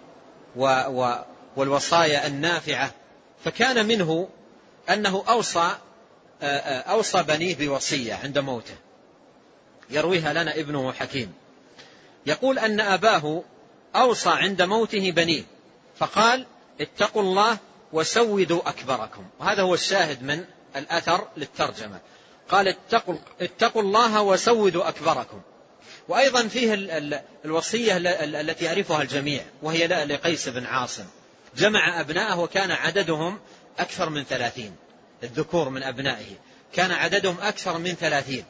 Speaker 2: والوصايا النافعة. فكان منه أنه أوصى أوصى بنيه بوصية عند موته يرويها لنا ابنه حكيم، يقول أن أباه أوصى عند موته بنيه فقال اتقوا الله وسودوا أكبركم. وهذا هو الشاهد من الأثر للترجمة. قال اتقوا, اتقوا الله وسودوا أكبركم. وأيضا فيه الوصية التي يعرفها الجميع وهي لقيس بن عاصم، جمع أبناءه وكان عددهم أكثر من ثلاثين، الذكور من أبنائه كان عددهم أكثر من ثلاثين،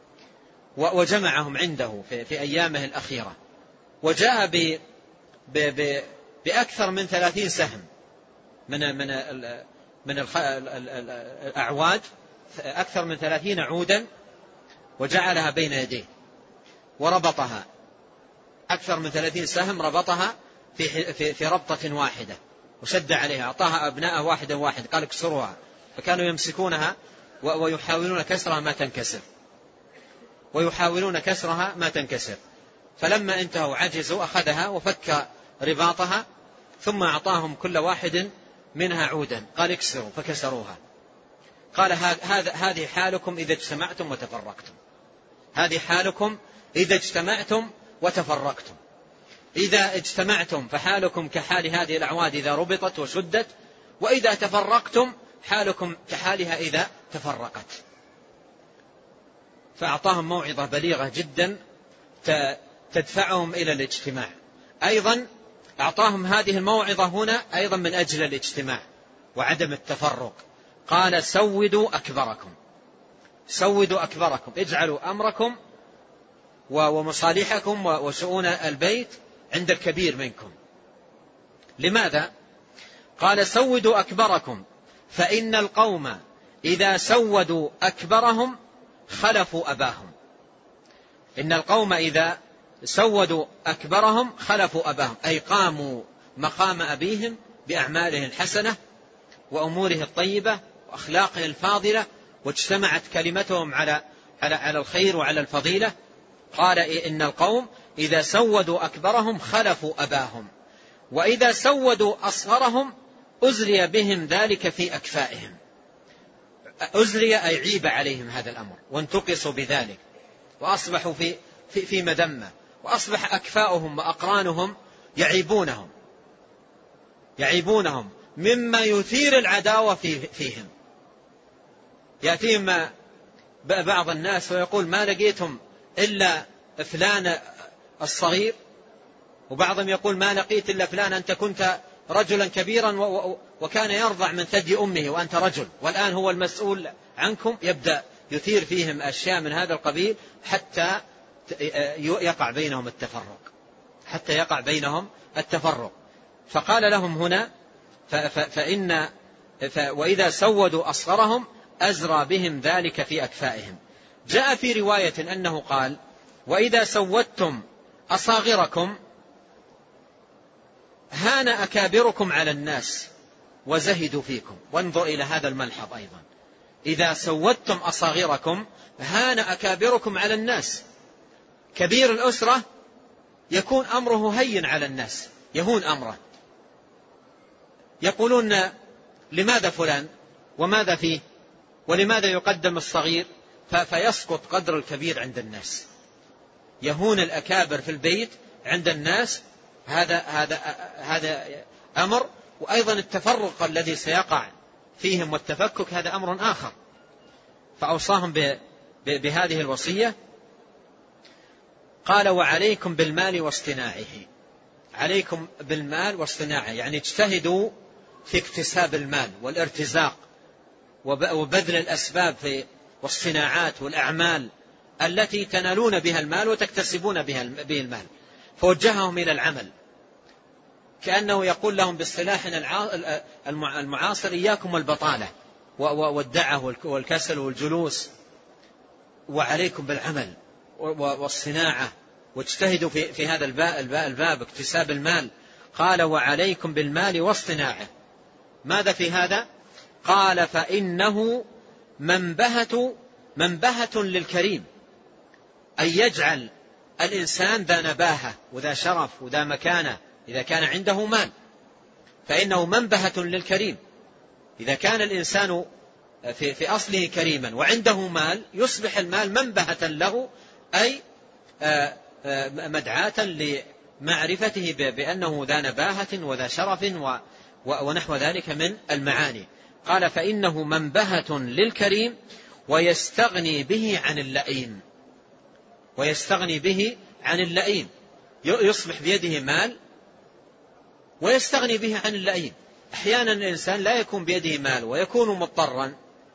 Speaker 2: وجمعهم عنده في, في أيامه الأخيرة، وجاء ب ب ب بأكثر من ثلاثين سهم من من من الأعواد، أكثر من ثلاثين عودا، وجعلها بين يديه وربطها أكثر من ثلاثين سهم، ربطها في في في ربطة واحدة وشد عليها، أعطاها أبناءه واحدا واحد، قال اكسروها، فكانوا يمسكونها ويحاولون كسرها ما تنكسر ويحاولون كسرها ما تنكسر فلما انتهوا عجزوا أخذها وفك رباطها ثم أعطاهم كل واحد منها عودا، قال اكسروا فكسروها. قال هذا هذه حالكم إذا اجتمعتم وتفرقتم، هذه حالكم إذا اجتمعتم وتفرقتم. إذا اجتمعتم فحالكم كحال هذه الأعواد إذا ربطت وشدت، وإذا تفرقتم حالكم كحالها إذا تفرقت. فأعطاهم موعظة بليغة جدا تدفعهم إلى الاجتماع. أيضا أعطاهم هذه الموعظة هنا أيضا من أجل الاجتماع وعدم التفرق. قال سودوا أكبركم، سودوا أكبركم، اجعلوا أمركم ومصالحكم وشؤون البيت عند الكبير منكم. لماذا؟ قال سودوا أكبركم فإن القوم إذا سودوا أكبرهم خلفوا أباهم. إن القوم إذا سودوا أكبرهم خلفوا أباهم، أي قاموا مقام أبيهم بأعماله الحسنة وأموره الطيبة وأخلاقه الفاضلة، واجتمعت كلمتهم على على على الخير وعلى الفضيلة. قال إن القوم إذا سودوا أكبرهم خلفوا أباهم، وإذا سودوا أصغرهم أزري بهم ذلك في أكفائهم. أزري أي عيب عليهم هذا الأمر وانتقصوا بذلك وأصبحوا في في, في مذمة، وأصبح أكفاؤهم وأقرانهم يعيبونهم يعيبونهم مما يثير العداوة في فيهم. يأتيهم بعض الناس ويقول ما لقيتم إلا فلان الصغير، وبعضهم يقول ما لقيت إلا فلان أنت كنت رجلا كبيرا وكان يرضع من ثدي أمه وأنت رجل والآن هو المسؤول عنكم. يبدأ يثير فيهم أشياء من هذا القبيل حتى يقع بينهم التفرق حتى يقع بينهم التفرق. فقال لهم هنا فإن وإذا سودوا أصغرهم أزرى بهم ذلك في أكفائهم. جاء في رواية أنه قال وإذا سودتم أصاغركم هان أكابركم على الناس وزهدوا فيكم. وانظر إلى هذا الملحظ أيضا، إذا سودتم أصاغركم هان أكابركم على الناس. كبير الأسرة يكون أمره هين على الناس، يهون أمره، يقولون لماذا فلان وماذا فيه ولماذا يقدم الصغير، فيسقط قدر الكبير عند الناس، يهون الأكابر في البيت عند الناس. هذا هذا هذا أمر. وأيضا التفرق الذي سيقع فيهم والتفكك هذا أمر آخر. فأوصاهم بهذه الوصية. قال وعليكم بالمال واصطناعه، عليكم بالمال واصطناعه، يعني اجتهدوا في اكتساب المال والارتزاق وبذل الأسباب في والصناعات والأعمال التي تنالون بها المال وتكتسبون بها به المال، فوجههم إلى العمل، كأنه يقول لهم باصطلاحنا المعاصر: إياكم والبطالة والدعة والكسل والجلوس، وعليكم بالعمل والصناعة، واجتهدوا في, في هذا الباب اكتساب المال. قال: وعليكم بالمال والصناعة. ماذا في هذا؟ قال: فإنه منبهة منبهة للكريم، أن يجعل الإنسان ذا نباهة وذا شرف وذا مكانة إذا كان عنده مال، فإنه منبهة للكريم. إذا كان الإنسان في, في أصله كريما وعنده مال، يصبح المال منبهة له، أي مدعاة لمعرفته بأنه ذا نباهة وذا شرف ونحو ذلك من المعاني. قال: فإنه منبهة للكريم ويستغني به عن اللئيم، ويستغني به عن اللئيم، يصبح بيده مال ويستغني به عن اللئيم. أحيانا الإنسان لا يكون بيده مال ويكون مضطرا،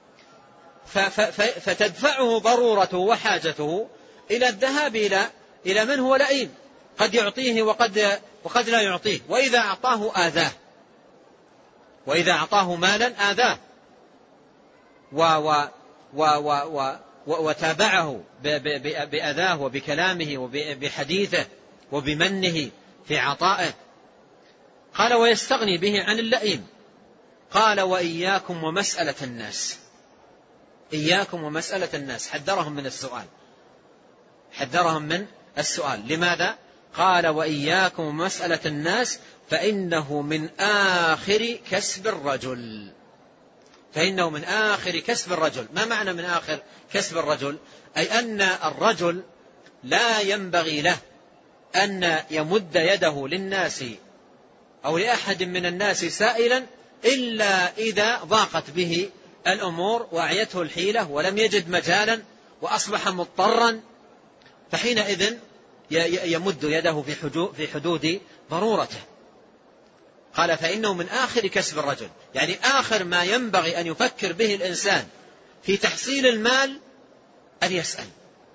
Speaker 2: فتدفعه ضرورته وحاجته إلى الذهاب إلى إلى من هو لئيم، قد يعطيه وقد وقد لا يعطيه، وإذا أعطاه آذاه، وإذا أعطاه مالا آذاه و و و و و وتابعه بأذاه وبكلامه وبحديثه وبمنه في عطائه. قال: ويستغني به عن اللئيم. قال: وإياكم ومسألة الناس. إياكم ومسألة الناس، حذرهم من السؤال، حذرهم من السؤال. لماذا؟ قال: وإياكم ومسألة الناس فإنه من آخر كسب الرجل. فإنه من آخر كسب الرجل. ما معنى من آخر كسب الرجل؟ أي أن الرجل لا ينبغي له أن يمد يده للناس أو لأحد من الناس سائلا إلا إذا ضاقت به الأمور وأعيته الحيلة ولم يجد مجالا وأصبح مضطرا، فحينئذ يمد يده في حدود ضرورته. قال: فإنه من آخر كسب الرجل، يعني آخر ما ينبغي أن يفكر به الإنسان في تحصيل المال أن يسأل،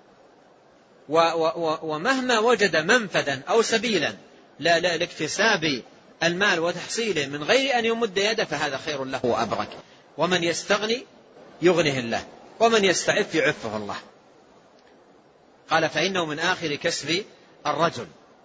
Speaker 2: ومهما وجد منفذا أو سبيلا لاكتساب المال وتحصيله من غير أن يمد يده فهذا خير له وأبرك. ومن يستغني يغنه الله، ومن يستعف يعفه الله. قال: فإنه من آخر كسب الرجل.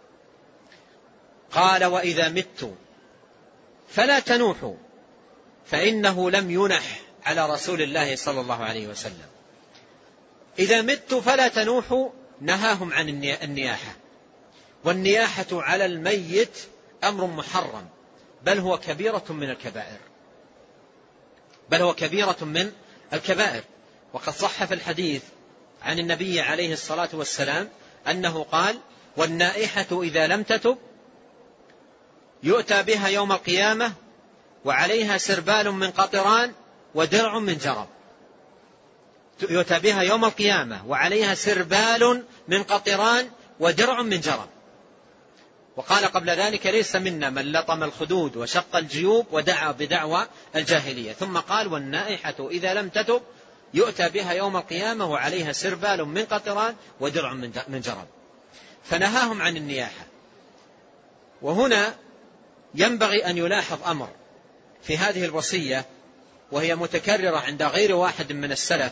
Speaker 2: قال: وإذا مت فلا تنوحوا، فإنه لم ينح على رسول الله صلى الله عليه وسلم. إذا مت فلا تنوحوا، نهاهم عن النياحة، والنياحة على الميت أمر محرم، بل هو كبيرة من الكبائر، بل هو كبيرة من الكبائر. وقد صح في الحديث عن النبي عليه الصلاة والسلام أنه قال: والنائحة إذا لم تتب يؤتى بها يوم القيامة وعليها سربال من قطران ودرع من جرب. يؤتى بها يوم القيامة وعليها سربال من قطران ودرع من جرب. وقال قبل ذلك: ليس منا من لطم الخدود وشق الجيوب ودعا بدعوى الجاهلية. ثم قال: والنائحة إذا لم تتب يؤتى بها يوم القيامة وعليها سربال من قطران ودرع من جرب. فنهاهم عن النياحة. وهنا ينبغي أن يلاحظ أمر في هذه الوصية، وهي متكررة عند غير واحد من السلف: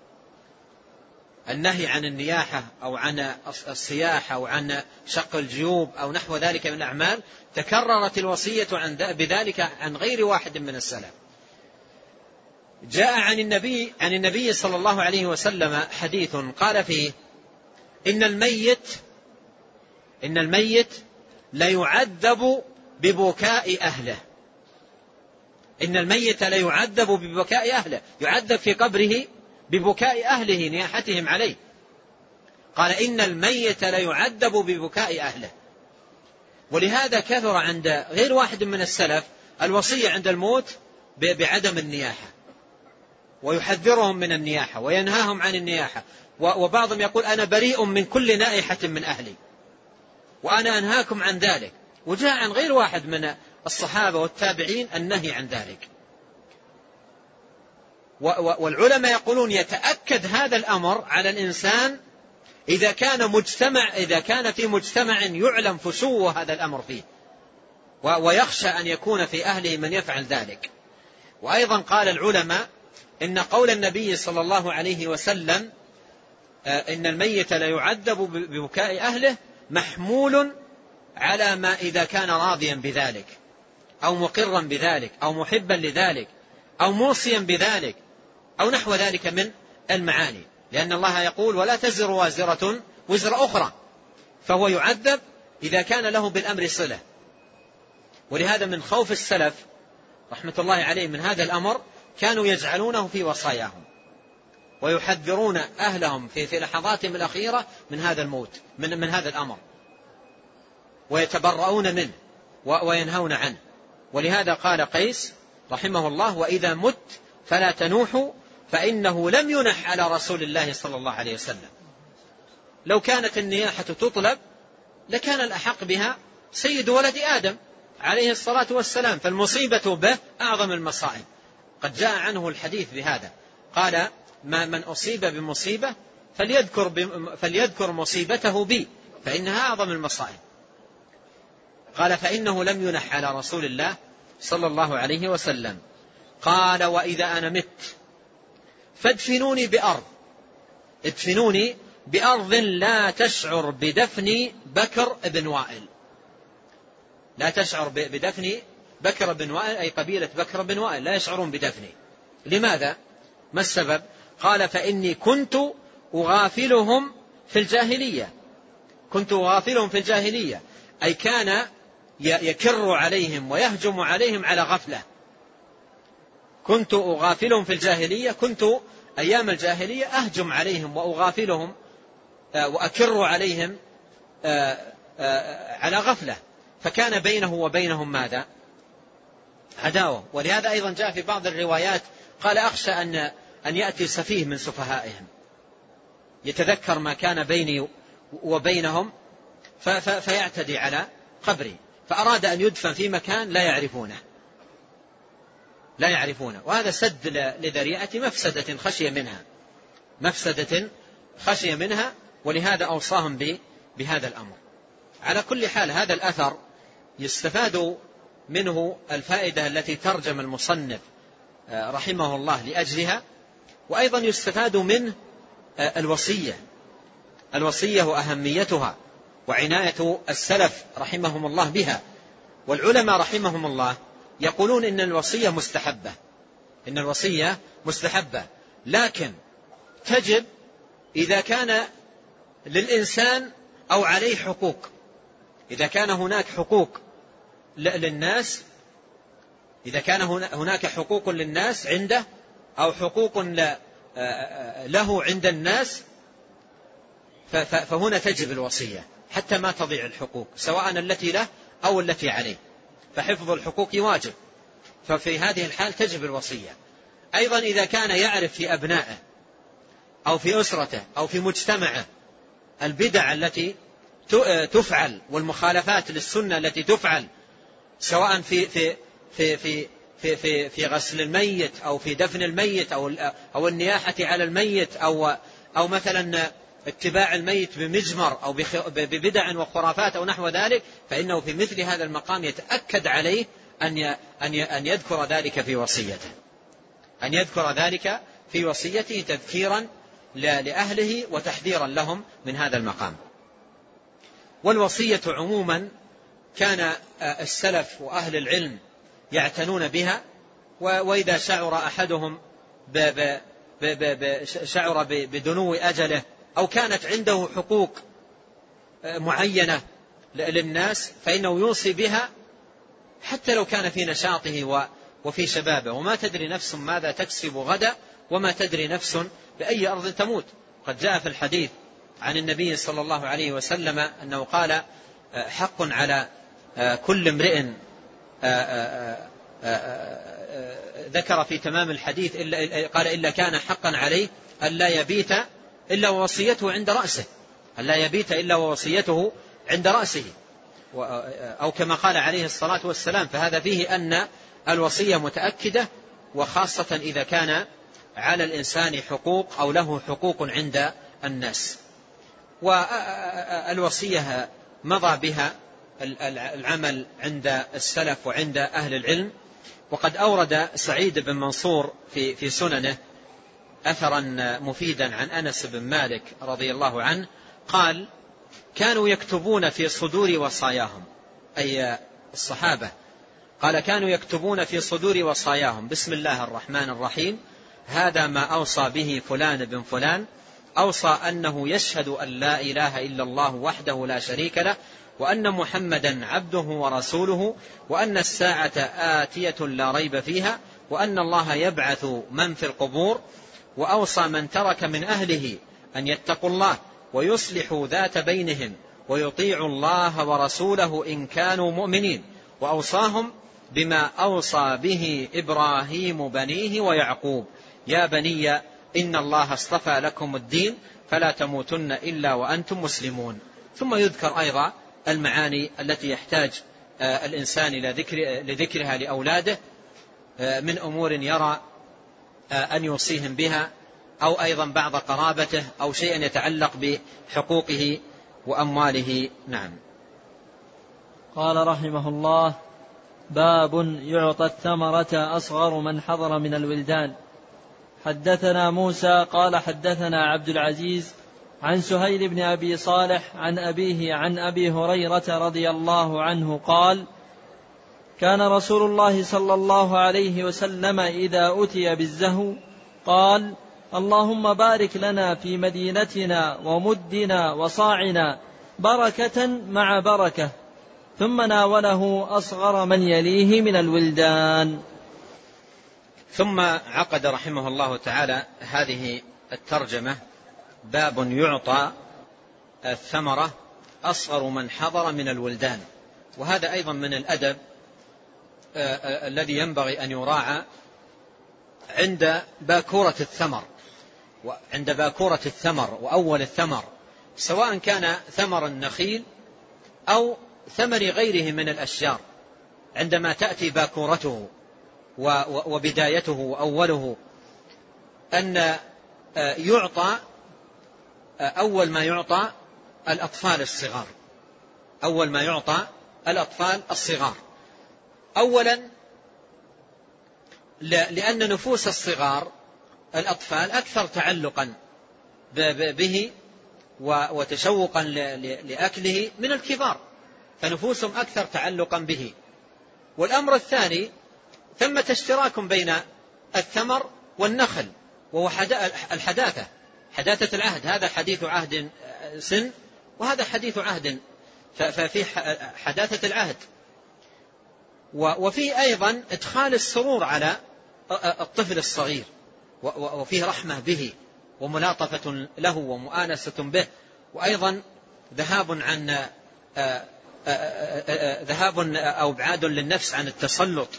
Speaker 2: النهي عن النياحة أو عن الصياحة أو عن شق الجيوب أو نحو ذلك من الأعمال، تكررت الوصية عن بذلك عن غير واحد من السلف. جاء عن النبي عن النبي صلى الله عليه وسلم حديث قال فيه: إن الميت إن الميت ليعذب ببكاء أهله. إن الميت ليعذب ببكاء أهله، يعذب في قبره ببكاء أهله نياحتهم عليه. قال: إن الميت ليعذب ببكاء أهله. ولهذا كثر عند غير واحد من السلف الوصية عند الموت بعدم النياحة، ويحذرهم من النياحة وينهاهم عن النياحة. وبعضهم يقول: أنا بريء من كل نائحة من أهلي وأنا أنهاكم عن ذلك. وجاء عن غير واحد من الصحابة والتابعين النهي عن ذلك. والعلماء يقولون يتأكد هذا الأمر على الإنسان إذا كان مجتمع إذا كان في مجتمع يعلم فشو هذا الأمر فيه، ويخشى أن يكون في أهله من يفعل ذلك. وأيضا قال العلماء إن قول النبي صلى الله عليه وسلم إن الميت لا يعذب ببكاء أهله محمول على ما إذا كان راضيا بذلك أو مقرا بذلك أو محبا لذلك أو موصيا بذلك أو نحو ذلك من المعاني، لأن الله يقول ولا تزر وازرة وزر أخرى، فهو يعذب إذا كان له بالأمر صلة. ولهذا من خوف السلف رحمة الله عليه من هذا الأمر كانوا يجعلونه في وصاياهم ويحذرون أهلهم في في لحظاتهم الأخيرة من هذا الموت من من هذا الأمر، ويتبرؤون منه وينهون عنه. ولهذا قال قيس رحمه الله وإذا مت فلا تنوحوا فإنه لم ينح على رسول الله صلى الله عليه وسلم. لو كانت النياحة تطلب لكان الأحق بها سيد ولد آدم عليه الصلاة والسلام، فالمصيبة به أعظم المصائب. قد جاء عنه الحديث بهذا، قال ما من أصيب بمصيبة فليذكر, فليذكر مصيبته بي فإنها أعظم المصائب. قال فإنه لم ينح على رسول الله صلى الله عليه وسلم. قال وإذا أنا مت فادفنوني بأرض ادفنوني بأرض لا تشعر بدفن بكر بن وائل، لا تشعر بدفن بكر بن وائل أي قبيلة بكر بن وائل لا يشعرون بدفنه. لماذا؟ ما السبب؟ قال فإني كنت أغافلهم في الجاهلية كنت أغافلهم في الجاهلية أي كان يكر عليهم ويهجم عليهم على غفلة. كنت أغافلهم في الجاهلية، كنت أيام الجاهلية أهجم عليهم وأغافلهم وأكر عليهم على غفلة، فكان بينه وبينهم ماذا؟ عداوة. ولهذا أيضا جاء في بعض الروايات قال أخشى أن أن يأتي سفيه من سفهائهم يتذكر ما كان بيني وبينهم فيعتدي على قبري، فأراد أن يدفن في مكان لا يعرفونه لا يعرفونه وهذا سد لذريعة مفسدة خشية منها مفسدة خشية منها ولهذا أوصاهم بهذا الأمر. على كل حال هذا الأثر يستفاد منه الفائدة التي ترجم المصنف رحمه الله لأجلها، وأيضا يستفاد منه الوصية الوصية وأهميتها وعناية السلف رحمهم الله بها. والعلماء رحمهم الله يقولون إن الوصية مستحبة إن الوصية مستحبة لكن تجب إذا كان للإنسان أو عليه حقوق. إذا كان هناك حقوق للناس إذا كان هناك حقوق للناس عنده أو حقوق له عند الناس فهنا تجب الوصية حتى ما تضيع الحقوق سواء التي له أو التي عليه، فحفظ الحقوق واجب، ففي هذه الحال تجب الوصية. أيضا إذا كان يعرف في أبنائه أو في أسرته أو في مجتمعه البدع التي تفعل والمخالفات للسنة التي تفعل سواء في في في في في في, في غسل الميت أو في دفن الميت أو أو النياحة على الميت أو أو مثلا اتباع الميت بمجمر أو ببدع وخرافات أو نحو ذلك، فإنه في مثل هذا المقام يتأكد عليه أن أن يذكر ذلك في وصيته أن يذكر ذلك في وصيته تذكيرا لأهله وتحذيرا لهم من هذا المقام. والوصية عموما كان السلف وأهل العلم يعتنون بها، وإذا شعر أحدهم شعر بدنو أجله أو كانت عنده حقوق معينة للناس فإنه يوصي بها حتى لو كان في نشاطه وفي شبابه، وما تدري نفس ماذا تكسب غدا وما تدري نفس بأي أرض تموت. قد جاء في الحديث عن النبي صلى الله عليه وسلم أنه قال حق على كل امرئ ذكر في تمام الحديث إلا قال إلا كان حقا عليه ألا يبيت إلا ووصيته عند رأسه ألا يبيت إلا ووصيته عند رأسه أو كما قال عليه الصلاة والسلام. فهذا فيه أن الوصية متأكدة، وخاصة إذا كان على الإنسان حقوق أو له حقوق عند الناس. والوصية مضى بها العمل عند السلف وعند أهل العلم. وقد أورد سعيد بن منصور في في سننه أثرا مفيدا عن أنس بن مالك رضي الله عنه قال: كانوا يكتبون في صدور وصاياهم، أي الصحابة، قال: كانوا يكتبون في صدور وصاياهم: بسم الله الرحمن الرحيم، هذا ما أوصى به فلان بن فلان، أوصى أنه يشهد أن لا إله إلا الله وحده لا شريك له، وأن محمدا عبده ورسوله، وأن الساعة آتية لا ريب فيها، وأن الله يبعث من في القبور، وأوصى من ترك من أهله أن يتقوا الله ويصلحوا ذات بينهم ويطيعوا الله ورسوله إن كانوا مؤمنين، وأوصاهم بما أوصى به إبراهيم بنيه ويعقوب: يا بني إن الله اصطفى لكم الدين فلا تموتن إلا وأنتم مسلمون. ثم يذكر أيضا المعاني التي يحتاج الإنسان لذكرها لأولاده من أمور يرى أن يوصيهم بها، أو أيضا بعض قرابته، أو شيئا يتعلق بحقوقه وأمواله. نعم.
Speaker 1: قال رحمه الله: باب يعطى الثمرة أصغر من حضر من الولدان. حدثنا موسى قال حدثنا عبد العزيز عن سهيل بن أبي صالح عن أبيه عن أبي هريرة رضي الله عنه قال: كان رسول الله صلى الله عليه وسلم إذا أتي بالزهو قال: اللهم بارك لنا في مدينتنا ومدنا وصاعنا بركة مع بركة، ثم ناوله أصغر من يليه من الولدان.
Speaker 2: ثم عقد رحمه الله تعالى هذه الترجمة: باب يعطى الثمرة أصغر من حضر من الولدان. وهذا أيضا من الأدب الذي ينبغي أن يراعى عند باكورة الثمر، وعند باكورة الثمر وأول الثمر، سواء كان ثمر النخيل أو ثمر غيره من الأشجار. عندما تأتي باكورته وبدايته وأوله، أن يعطى أول ما يعطى الأطفال الصغار، أول ما يعطى الأطفال الصغار أولا، لأن نفوس الصغار الأطفال أكثر تعلقا به وتشوقا لأكله من الكبار، فنفوسهم أكثر تعلقا به. والأمر الثاني، ثمة اشتراك بين الثمر والنخل، وهو الحداثة، حداثة العهد. هذا حديث عهد سن وهذا حديث عهد، ففي حداثة العهد. وفيه أيضا إدخال السرور على الطفل الصغير، وفيه رحمة به وملاطفة له ومؤانسة به، وأيضا ذهاب عن ذهاب أو ابعاد للنفس عن التسلط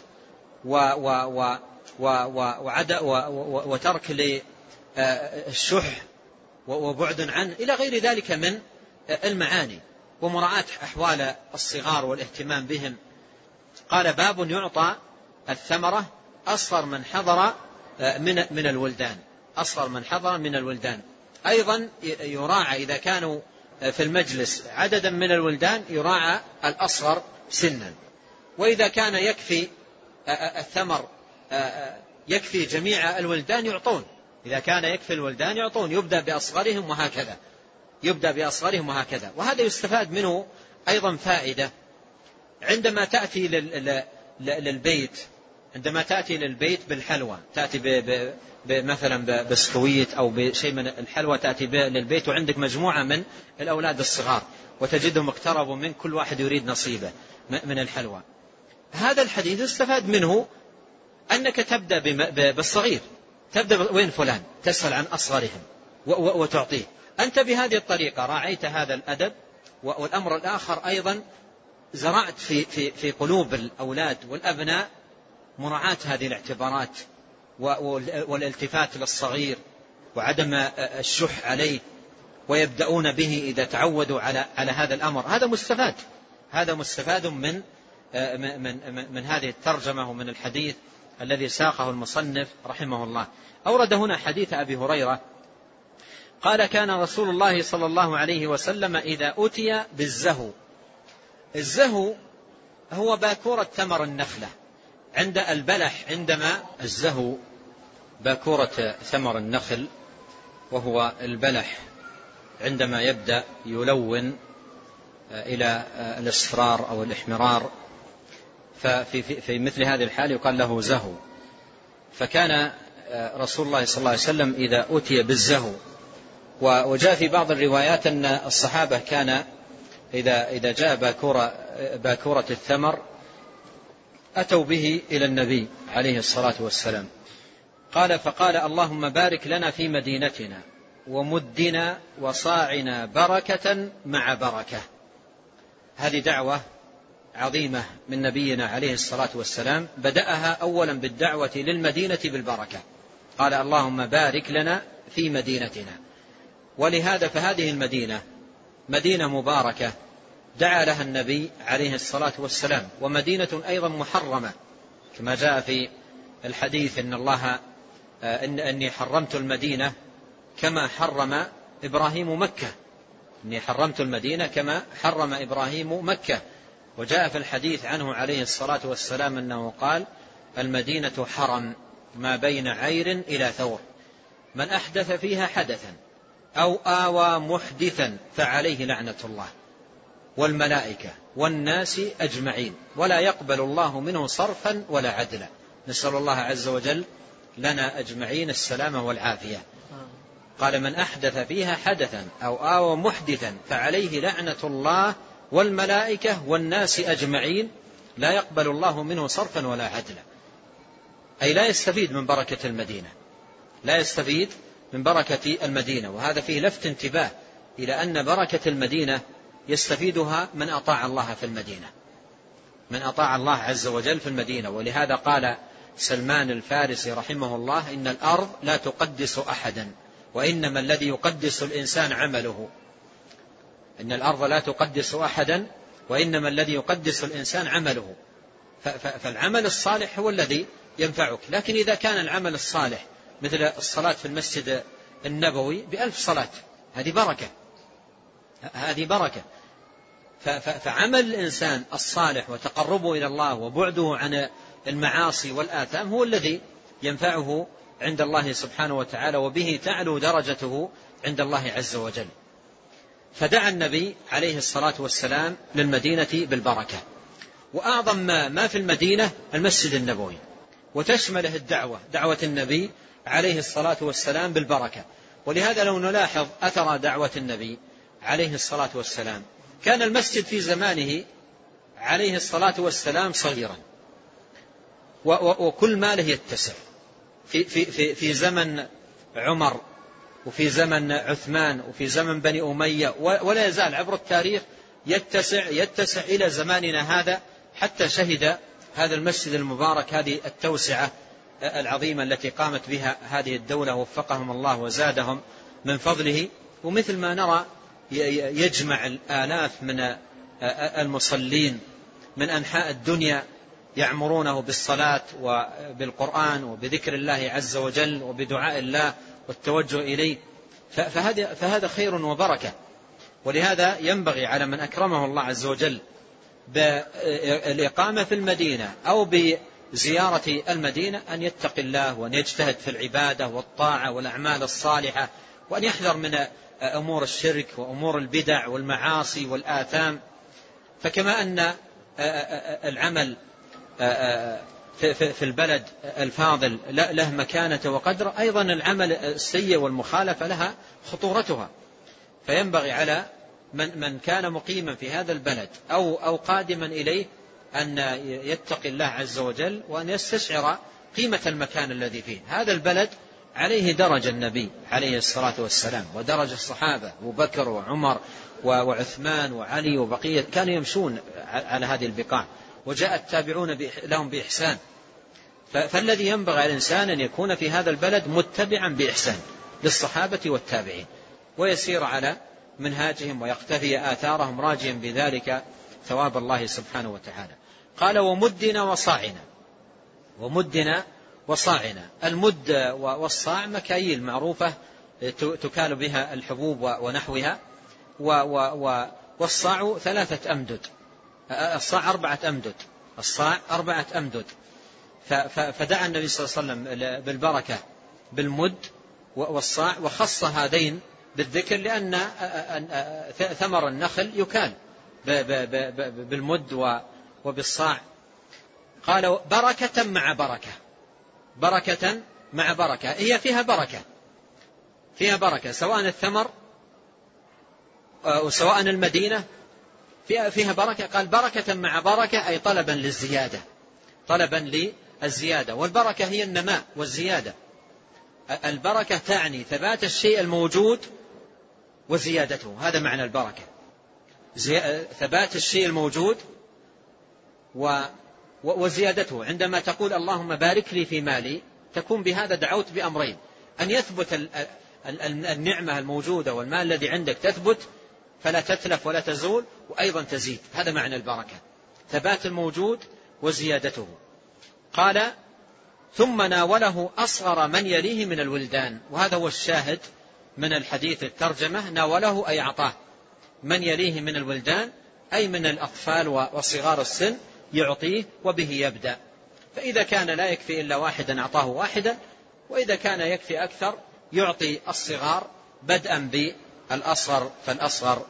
Speaker 2: وترك للشح وبعد عنه إلى غير ذلك من المعاني، ومراعاة أحوال الصغار والاهتمام بهم. قال: باب يعطى الثمرة أصغر من حضر من من الولدان، أصغر من حضر من الولدان. أيضا يراعى إذا كانوا في المجلس عددا من الولدان يراعى الأصغر سنا، وإذا كان يكفي الثمر يكفي جميع الولدان يعطون، إذا كان يكفي الولدان يعطون، يبدأ بأصغرهم وهكذا، يبدأ بأصغرهم وهكذا. وهذا يستفاد منه أيضا فائدة عندما تأتي للبيت، عندما تأتي للبيت بالحلوى، تأتي مثلا بسكويت أو بشيء من الحلوى، تأتي للبيت وعندك مجموعة من الأولاد الصغار وتجدهم اقتربوا من كل واحد يريد نصيبه من الحلوى. هذا الحديث استفاد منه أنك تبدأ بالصغير، تبدأ وين فلان، تسأل عن أصغرهم وتعطيه. أنت بهذه الطريقة راعيت هذا الأدب. والأمر الآخر أيضا، زرعت في, في, في قلوب الأولاد والأبناء مراعاة هذه الاعتبارات والالتفات للصغير وعدم الشح عليه، ويبدأون به إذا تعودوا على على هذا الأمر. هذا مستفاد، هذا مستفاد من من من, من هذه الترجمة ومن الحديث الذي ساقه المصنف رحمه الله. أورد هنا حديث أبي هريرة قال كان رسول الله صلى الله عليه وسلم إذا أتي بالزهو. الزهو هو باكورة ثمر النخلة عند البلح، عندما الزهو باكورة ثمر النخل وهو البلح عندما يبدأ يلون إلى الاصفرار أو الإحمرار، ففي في مثل هذه الحال يقال له زهو. فكان رسول الله صلى الله عليه وسلم إذا أتي بالزهو، وجاء في بعض الروايات أن الصحابة كان إذا إذا جاء باكورة باكورة الثمر أتوا به إلى النبي عليه الصلاة والسلام. قال فقال اللهم بارك لنا في مدينتنا ومدنا وصاعنا بركة مع بركة. هذه دعوة عظيمة من نبينا عليه الصلاة والسلام، بدأها أولا بالدعوة للمدينة بالبركة، قال اللهم بارك لنا في مدينتنا. ولهذا فهذه المدينة مدينة مباركة دعا لها النبي عليه الصلاة والسلام، ومدينة أيضا محرمة كما جاء في الحديث إن الله إن أني حرمت المدينة كما حرم إبراهيم مكة، إني حرمت المدينة كما حرم إبراهيم مكة. وجاء في الحديث عنه عليه الصلاة والسلام أنه قال المدينة حرم ما بين عير إلى ثور، من أحدث فيها حدثا أو آوى محدثا فعليه لعنة الله والملائكة والناس أجمعين ولا يقبل الله منه صرفا ولا عدلا. نسأل الله عز وجل لنا أجمعين السلامة والعافية. قال من أحدث فيها حدثا أو آوى محدثا فعليه لعنة الله والملائكة والناس أجمعين لا يقبل الله منه صرفا ولا عدلا. أي لا يستفيد من بركة المدينة، لا يستفيد من بركة المدينة. وهذا فيه لفت انتباه إلى أن بركة المدينة يستفيدها من أطاع الله في المدينة، من أطاع الله عز وجل في المدينة. ولهذا قال سلمان الفارسي رحمه الله إن الأرض لا تقدس أحدا وإنما الذي يقدس الإنسان عمله. إن الأرض لا تقدس أحدا وإنما الذي يقدس الإنسان عمله. فالعمل الصالح هو الذي ينفعك. لكن إذا كان العمل الصالح مثل الصلاة في المسجد النبوي بألف صلاة، هذه بركة، هذه بركة. فعمل الإنسان الصالح وتقربه إلى الله وبعده عن المعاصي والآثام هو الذي ينفعه عند الله سبحانه وتعالى، وبه تعلو درجته عند الله عز وجل. فدعا النبي عليه الصلاة والسلام للمدينة بالبركة. وأعظم ما في المدينة المسجد النبوي، وتشمله الدعوة دعوة النبي عليه الصلاة والسلام بالبركة. ولهذا لو نلاحظ أثر دعوة النبي عليه الصلاة والسلام، كان المسجد في زمانه عليه الصلاة والسلام صغيرا وكل ماله يتسع. في, في, في, في زمن عمر وفي زمن عثمان وفي زمن بني أمية، ولا يزال عبر التاريخ يتسع يتسع إلى زماننا هذا، حتى شهد هذا المسجد المبارك هذه التوسعة العظيمة التي قامت بها هذه الدولة وفقهم الله وزادهم من فضله. ومثل ما نرى يجمع الآلاف من المصلين من أنحاء الدنيا يعمرونه بالصلاة وبالقرآن وبذكر الله عز وجل وبدعاء الله والتوجه إليه. فهذا, فهذا خير وبركة. ولهذا ينبغي على من أكرمه الله عز وجل بالإقامة في المدينة أو بزيارة المدينة أن يتقي الله وأن يجتهد في العبادة والطاعة والأعمال الصالحة، وأن يحذر من أمور الشرك وأمور البدع والمعاصي والآثام. فكما أن العمل في البلد الفاضل له مكانة وقدر، أيضا العمل السيء والمخالفة لها خطورتها. فينبغي على من من كان مقيما في هذا البلد أو أو قادما إليه أن يتقي الله عز وجل وأن يستشعر قيمة المكان الذي فيه. هذا البلد عليه درجة النبي عليه الصلاة والسلام ودرجة الصحابة أبو بكر وعمر وعثمان وعلي وبقية، كانوا يمشون على هذه البقاع، وجاء التابعون لهم بإحسان. فالذي ينبغي على الإنسان أن يكون في هذا البلد متبعا بإحسان للصحابة والتابعين، ويسير على منهاجهم ويقتفي آثارهم راجيا بذلك ثواب الله سبحانه وتعالى. قال ومدنا وصاعنا. ومدنا وصاعنا. المد والصاع مكاييل معروفة تكال بها الحبوب ونحوها، والصاع ثلاثة أمدد، الصاع أربعة أمدد، الصاع أربعة أمدد. فدعا النبي صلى الله عليه وسلم بالبركة بالمد والصاع، وخص هذين بالذكر لأن ثمر النخل يكال بالمد وبالصاع. قال بركة مع بركة، بركة مع بركة، هي فيها بركة، فيها بركة سواء الثمر وسواء المدينة فيها, فيها بركة. قال بركة مع بركة أي طلبا للزيادة، طلبا للزيادة، والبركة هي النماء والزيادة. البركة تعني ثبات الشيء الموجود وزيادته، هذا معنى البركة، ثبات الشيء الموجود وزيادته. عندما تقول اللهم بارك لي في مالي تكون بهذا دعوت بأمرين: أن يثبت النعمة الموجودة والمال الذي عندك تثبت فلا تتلف ولا تزول، وأيضا تزيد، هذا معنى البركة، ثبات الموجود وزيادته. قال ثم ناوله أصغر من يليه من الولدان، وهذا هو الشاهد من الحديث الترجمة، ناوله أي أعطاه من يليه من الولدان أي من الأطفال وصغار السن يعطيه وبه يبدأ. فإذا كان لا يكفي إلا واحدا أعطاه واحدا، وإذا كان يكفي أكثر يعطي الصغار بدءا بالأصغر فالأصغر.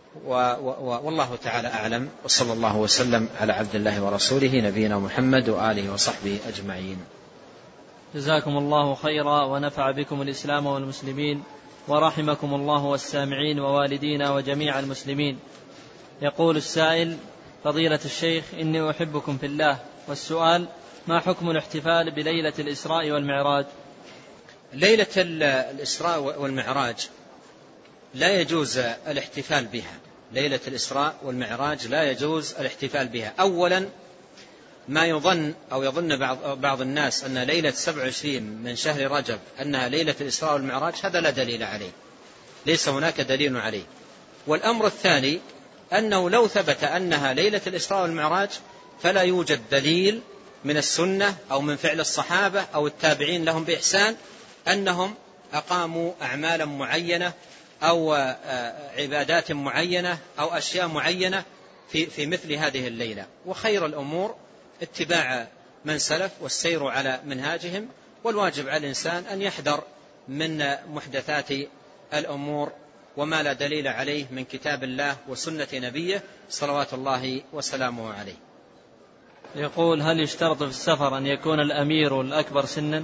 Speaker 2: والله تعالى أعلم، وصلى الله وسلم على عبد الله ورسوله نبينا محمد وآله وصحبه أجمعين.
Speaker 1: جزاكم الله خيرا ونفع بكم الإسلام والمسلمين ورحمكم الله والسامعين ووالدينا وجميع المسلمين. يقول السائل: فضيلة الشيخ، إني أحبكم في الله، والسؤال: ما حكم الاحتفال بليلة الإسراء والمعراج؟
Speaker 2: ليلة الإسراء والمعراج لا يجوز الاحتفال بها، ليلة الإسراء والمعراج لا يجوز الاحتفال بها. أولا ما يظن أو يظن بعض, بعض الناس أن ليلة سبع وعشرين من شهر رجب أنها ليلة الإسراء والمعراج، هذا لا دليل عليه، ليس هناك دليل عليه. والأمر الثاني أنه لو ثبت أنها ليلة الإسراء والمعراج فلا يوجد دليل من السنة أو من فعل الصحابة أو التابعين لهم بإحسان أنهم أقاموا أعمالا معينة أو عبادات معينة أو أشياء معينة في, في مثل هذه الليلة. وخير الأمور اتباع من سلف والسير على منهاجهم، والواجب على الإنسان أن يحذر من محدثات الأمور وما لا دليل عليه من كتاب الله وسنة نبيه صلوات الله وسلامه عليه.
Speaker 1: يقول: هل يشترط في السفر أن يكون الأمير الأكبر سنا؟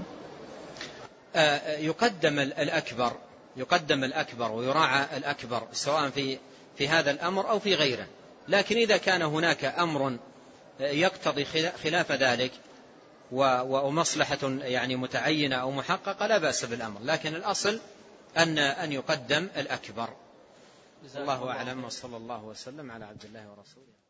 Speaker 2: يقدم الأكبر، يقدم الأكبر ويراعى الأكبر سواء في في هذا الأمر أو في غيره. لكن إذا كان هناك أمر يقتضي خلاف ذلك ومصلحة يعني متعينة أو محققة لا بأس بالأمر، لكن الأصل أن أن يقدم الأكبر. الله أعلم، وصلى الله وسلم على عبد الله ورسوله.